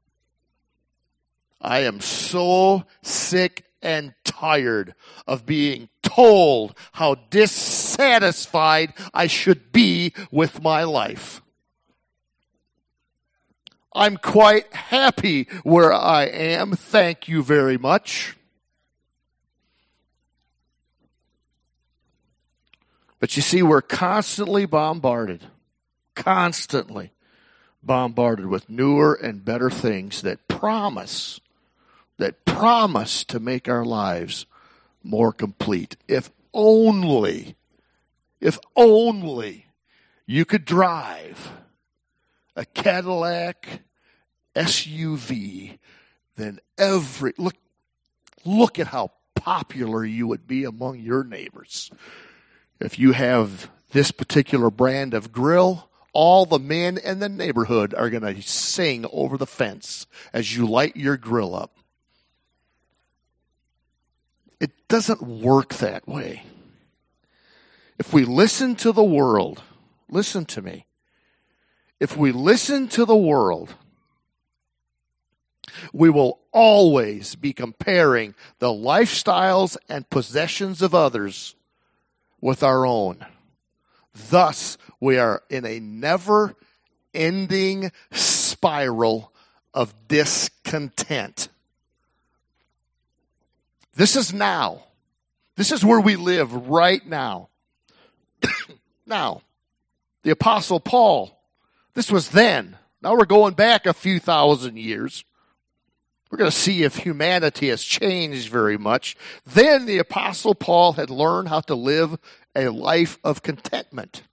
I am so sick and tired of being told how dissatisfied I should be with my life. I'm quite happy where I am. Thank you very much. But you see, we're constantly bombarded with newer and better things that promise to make our lives more complete. If only you could drive a Cadillac SUV, then look at how popular you would be among your neighbors. If you have this particular brand of grill, all the men in the neighborhood are going to sing over the fence as you light your grill up. It doesn't work that way. If we listen to the world, listen to me. If we listen to the world, we will always be comparing the lifestyles and possessions of others with our own. Thus, we are in a never-ending spiral of discontent. This is now. This is where we live right now. Now, the Apostle Paul, this was then. Now we're going back a few thousand years. We're going to see if humanity has changed very much. Then the Apostle Paul had learned how to live a life of contentment.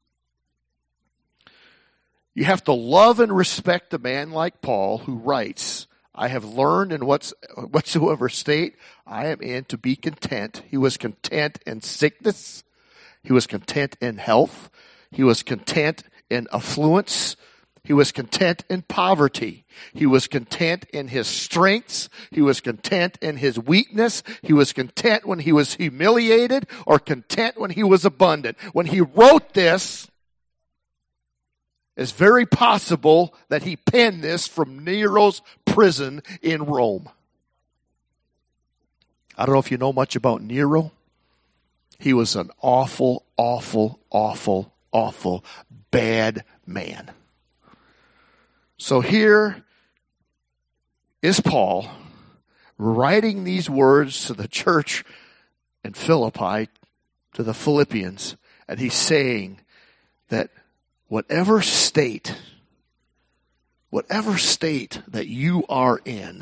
You have to love and respect a man like Paul who writes, I have learned in whatsoever state I am in to be content. He was content in sickness. He was content in health. He was content in affluence. He was content in poverty. He was content in his strengths. He was content in his weakness. He was content when he was humiliated or content when he was abundant. When he wrote this, it's very possible that he penned this from Nero's prison in Rome. I don't know if you know much about Nero. He was an awful, awful, awful, awful bad man. So here is Paul writing these words to the church in Philippi, to the Philippians, and he's saying that whatever state that you are in,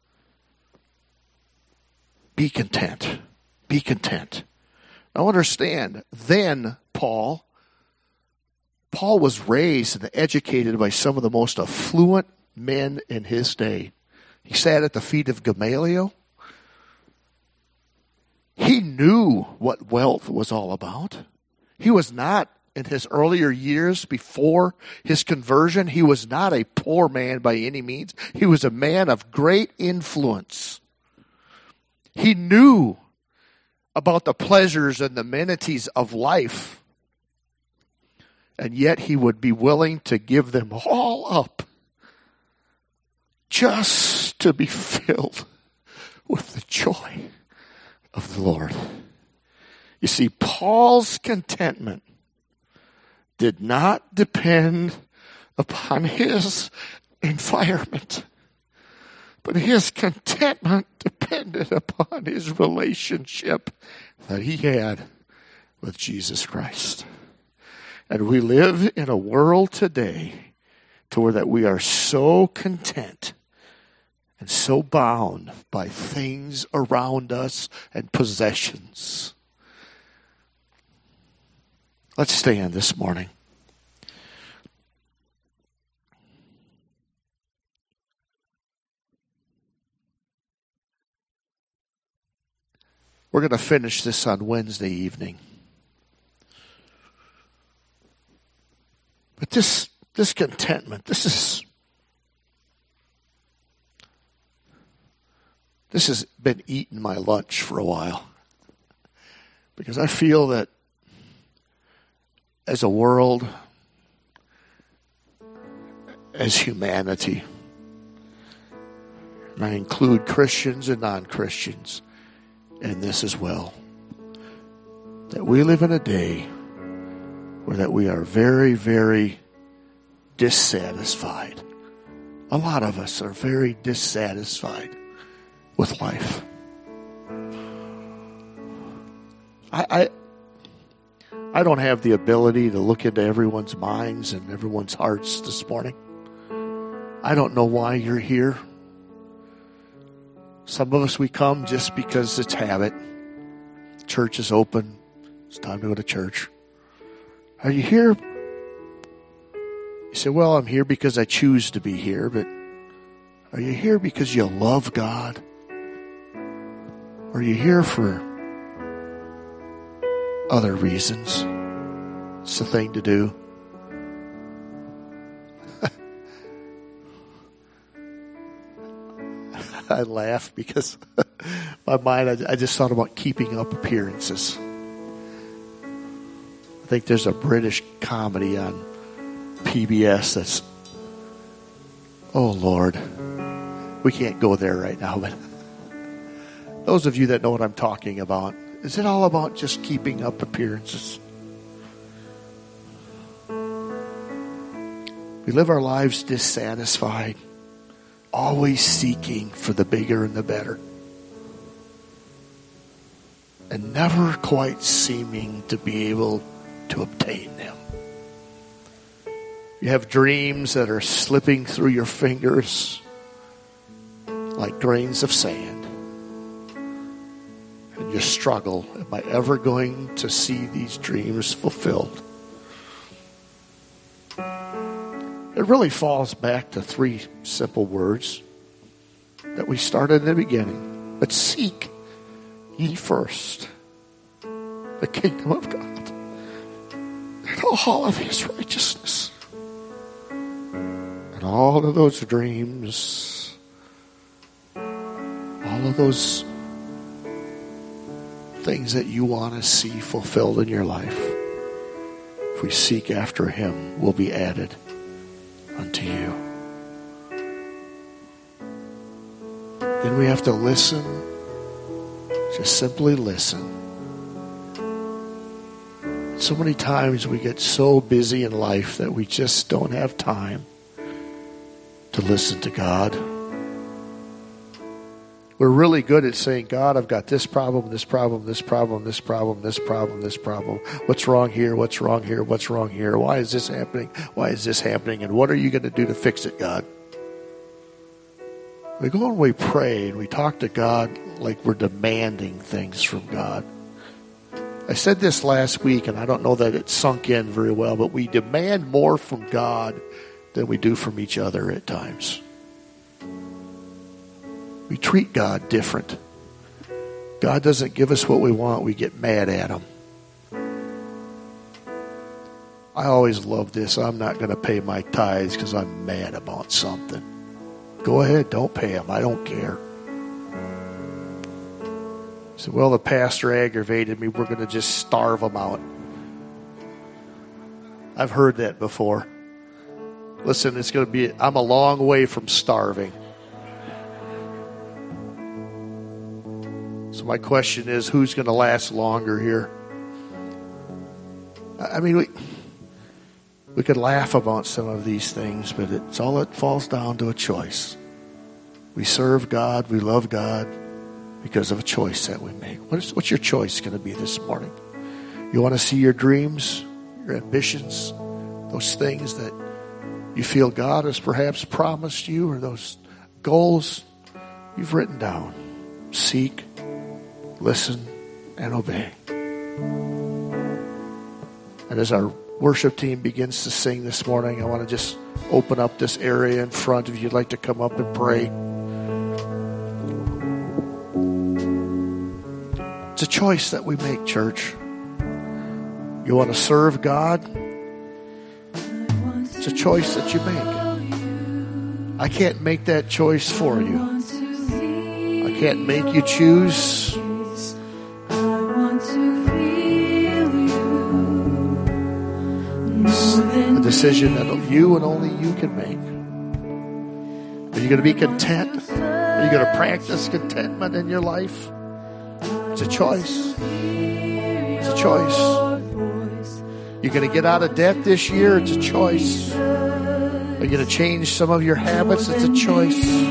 be content. Be content. Now understand, then Paul was raised and educated by some of the most affluent men in his day. He sat at the feet of Gamaliel. He knew what wealth was all about. He was not, in his earlier years before his conversion, he was not a poor man by any means. He was a man of great influence. He knew about the pleasures and the amenities of life. And yet he would be willing to give them all up just to be filled with the joy of the Lord. You see, Paul's contentment did not depend upon his environment, but his contentment depended upon his relationship that he had with Jesus Christ. And we live in a world today to where that we are so content and so bound by things around us and possessions. Let's stand this morning. We're going to finish this on Wednesday evening. But this contentment, this has been eating my lunch for a while. Because I feel that as a world, as humanity, and I include Christians and non-Christians in this as well, that we live in a day where that we are very, very dissatisfied. A lot of us are very dissatisfied with life. I don't have the ability to look into everyone's minds and everyone's hearts this morning. I don't know why you're here. Some of us, we come just because it's habit. Church is open. It's time to go to church. Are you here? You say, well, I'm here because I choose to be here, but are you here because you love God? Or are you here for other reasons? It's the thing to do. I laugh because my mind, I just thought about keeping up appearances. I think there's a British comedy on PBS that's, oh Lord, we can't go there right now, but those of you that know what I'm talking about, is it all about just keeping up appearances? We live our lives dissatisfied, always seeking for the bigger and the better, and never quite seeming to be able to obtain them. You have dreams that are slipping through your fingers like grains of sand. And you struggle, am I ever going to see these dreams fulfilled? It really falls back to three simple words that we started in the beginning. But seek ye first the kingdom of God and all of his righteousness. And all of those dreams, all of those things that you want to see fulfilled in your life, if we seek after him, will be added unto you. Then we have to listen. Just simply listen. So many times we get so busy in life that we just don't have time to listen to God. We're really good at saying, God, I've got this problem, this problem, this problem, this problem, this problem, this problem. What's wrong here? What's wrong here? What's wrong here? Why is this happening? Why is this happening? And what are you going to do to fix it, God? We go and we pray and we talk to God like we're demanding things from God. I said this last week, and I don't know that it sunk in very well, but we demand more from God than we do from each other at times. We treat God different. God doesn't give us what we want. We get mad at him. I always love this. I'm not going to pay my tithes because I'm mad about something. Go ahead, don't pay them. I don't care. He said, well, the pastor aggravated me. We're going to just starve them out. I've heard that before. Listen, I'm a long way from starving. So my question is, who's going to last longer here? I mean, we could laugh about some of these things, but it falls down to a choice. We serve God, we love God because of a choice that we make. What's your choice going to be this morning? You want to see your dreams, your ambitions, those things that you feel God has perhaps promised you, or those goals you've written down. Seek, listen, and obey. And as our worship team begins to sing this morning, I want to just open up this area in front if you'd like to come up and pray. It's a choice that we make, church. You want to serve God? It's a choice that you make. I can't make that choice for you. I can't make you choose. A decision that you and only you can make. Are you going to be content? Are you going to practice contentment in your life? It's a choice. It's a choice. You're going to get out of debt this year? It's a choice. Are you going to change some of your habits? It's a choice.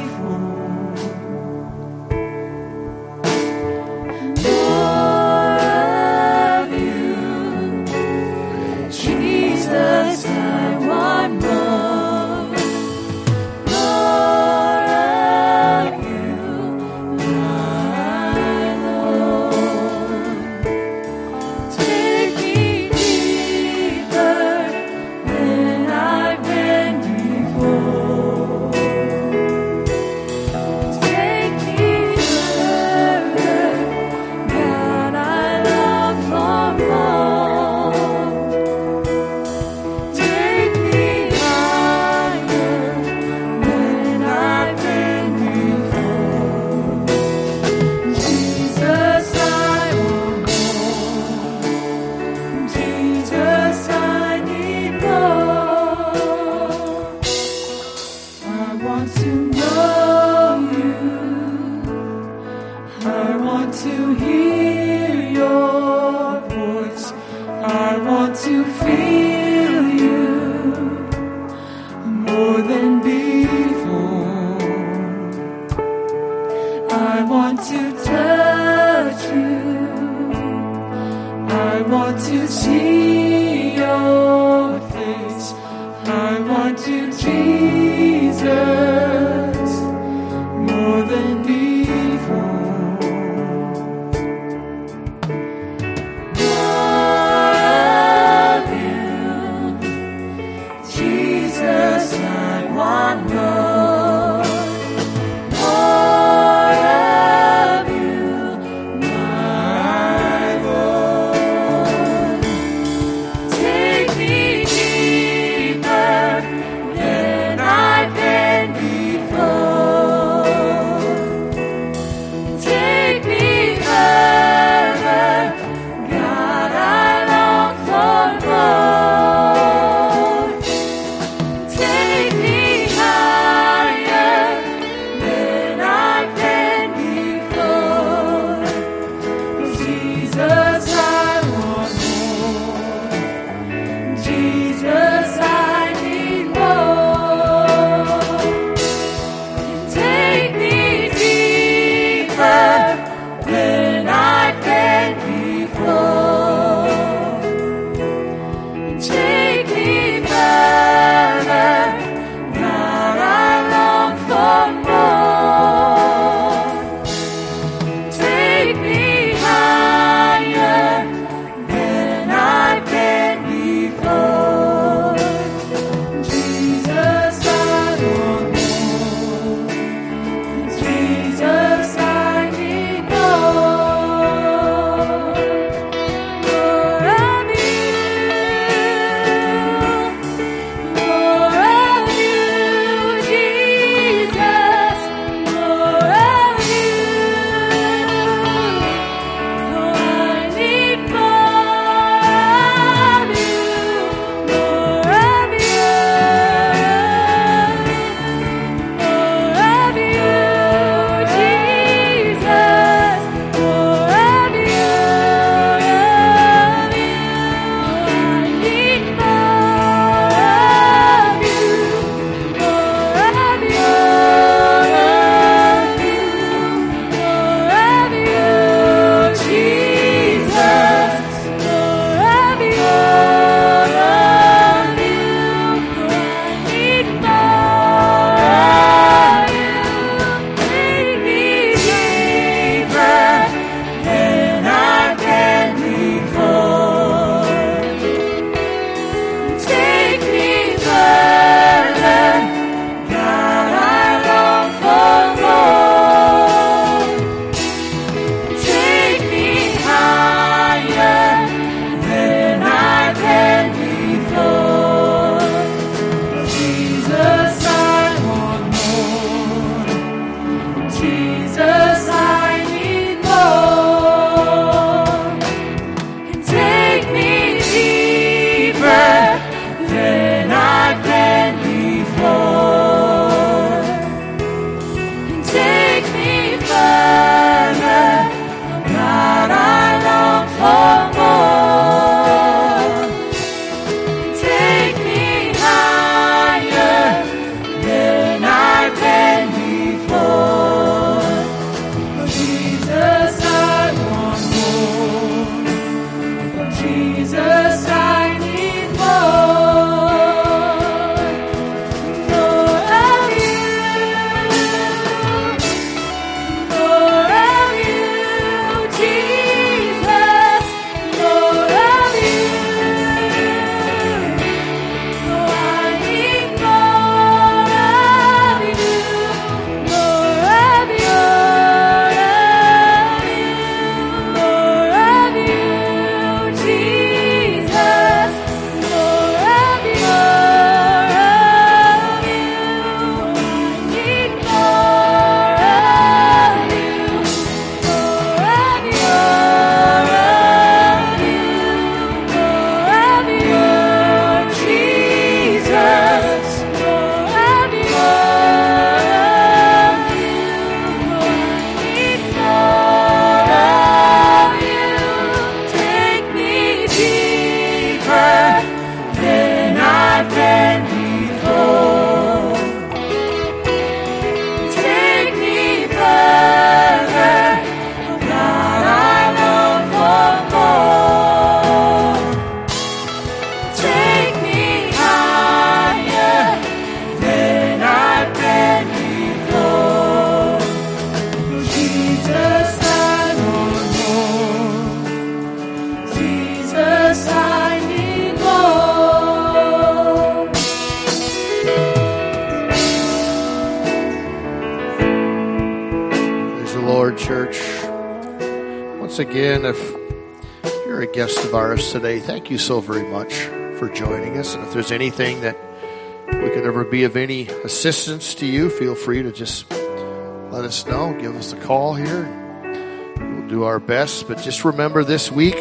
Lord, church. Once again, if you're a guest of ours today, thank you so very much for joining us. And if there's anything that we could ever be of any assistance to you, feel free to just let us know. Give us a call here. We'll do our best. But just remember this week,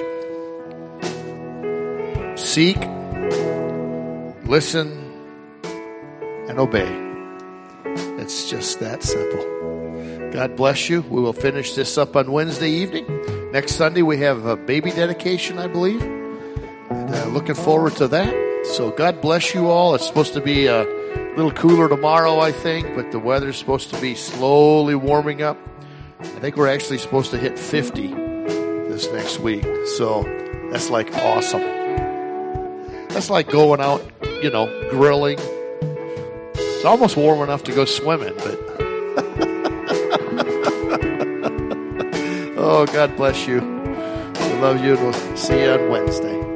seek, listen, and obey. It's just that simple. God bless you. We will finish this up on Wednesday evening. Next Sunday we have a baby dedication, I believe. And looking forward to that. So God bless you all. It's supposed to be a little cooler tomorrow, I think, but the weather's supposed to be slowly warming up. I think we're actually supposed to hit 50 this next week. So that's like awesome. That's like going out, grilling. It's almost warm enough to go swimming, but oh, God bless you. We love you, and we'll see you on Wednesday.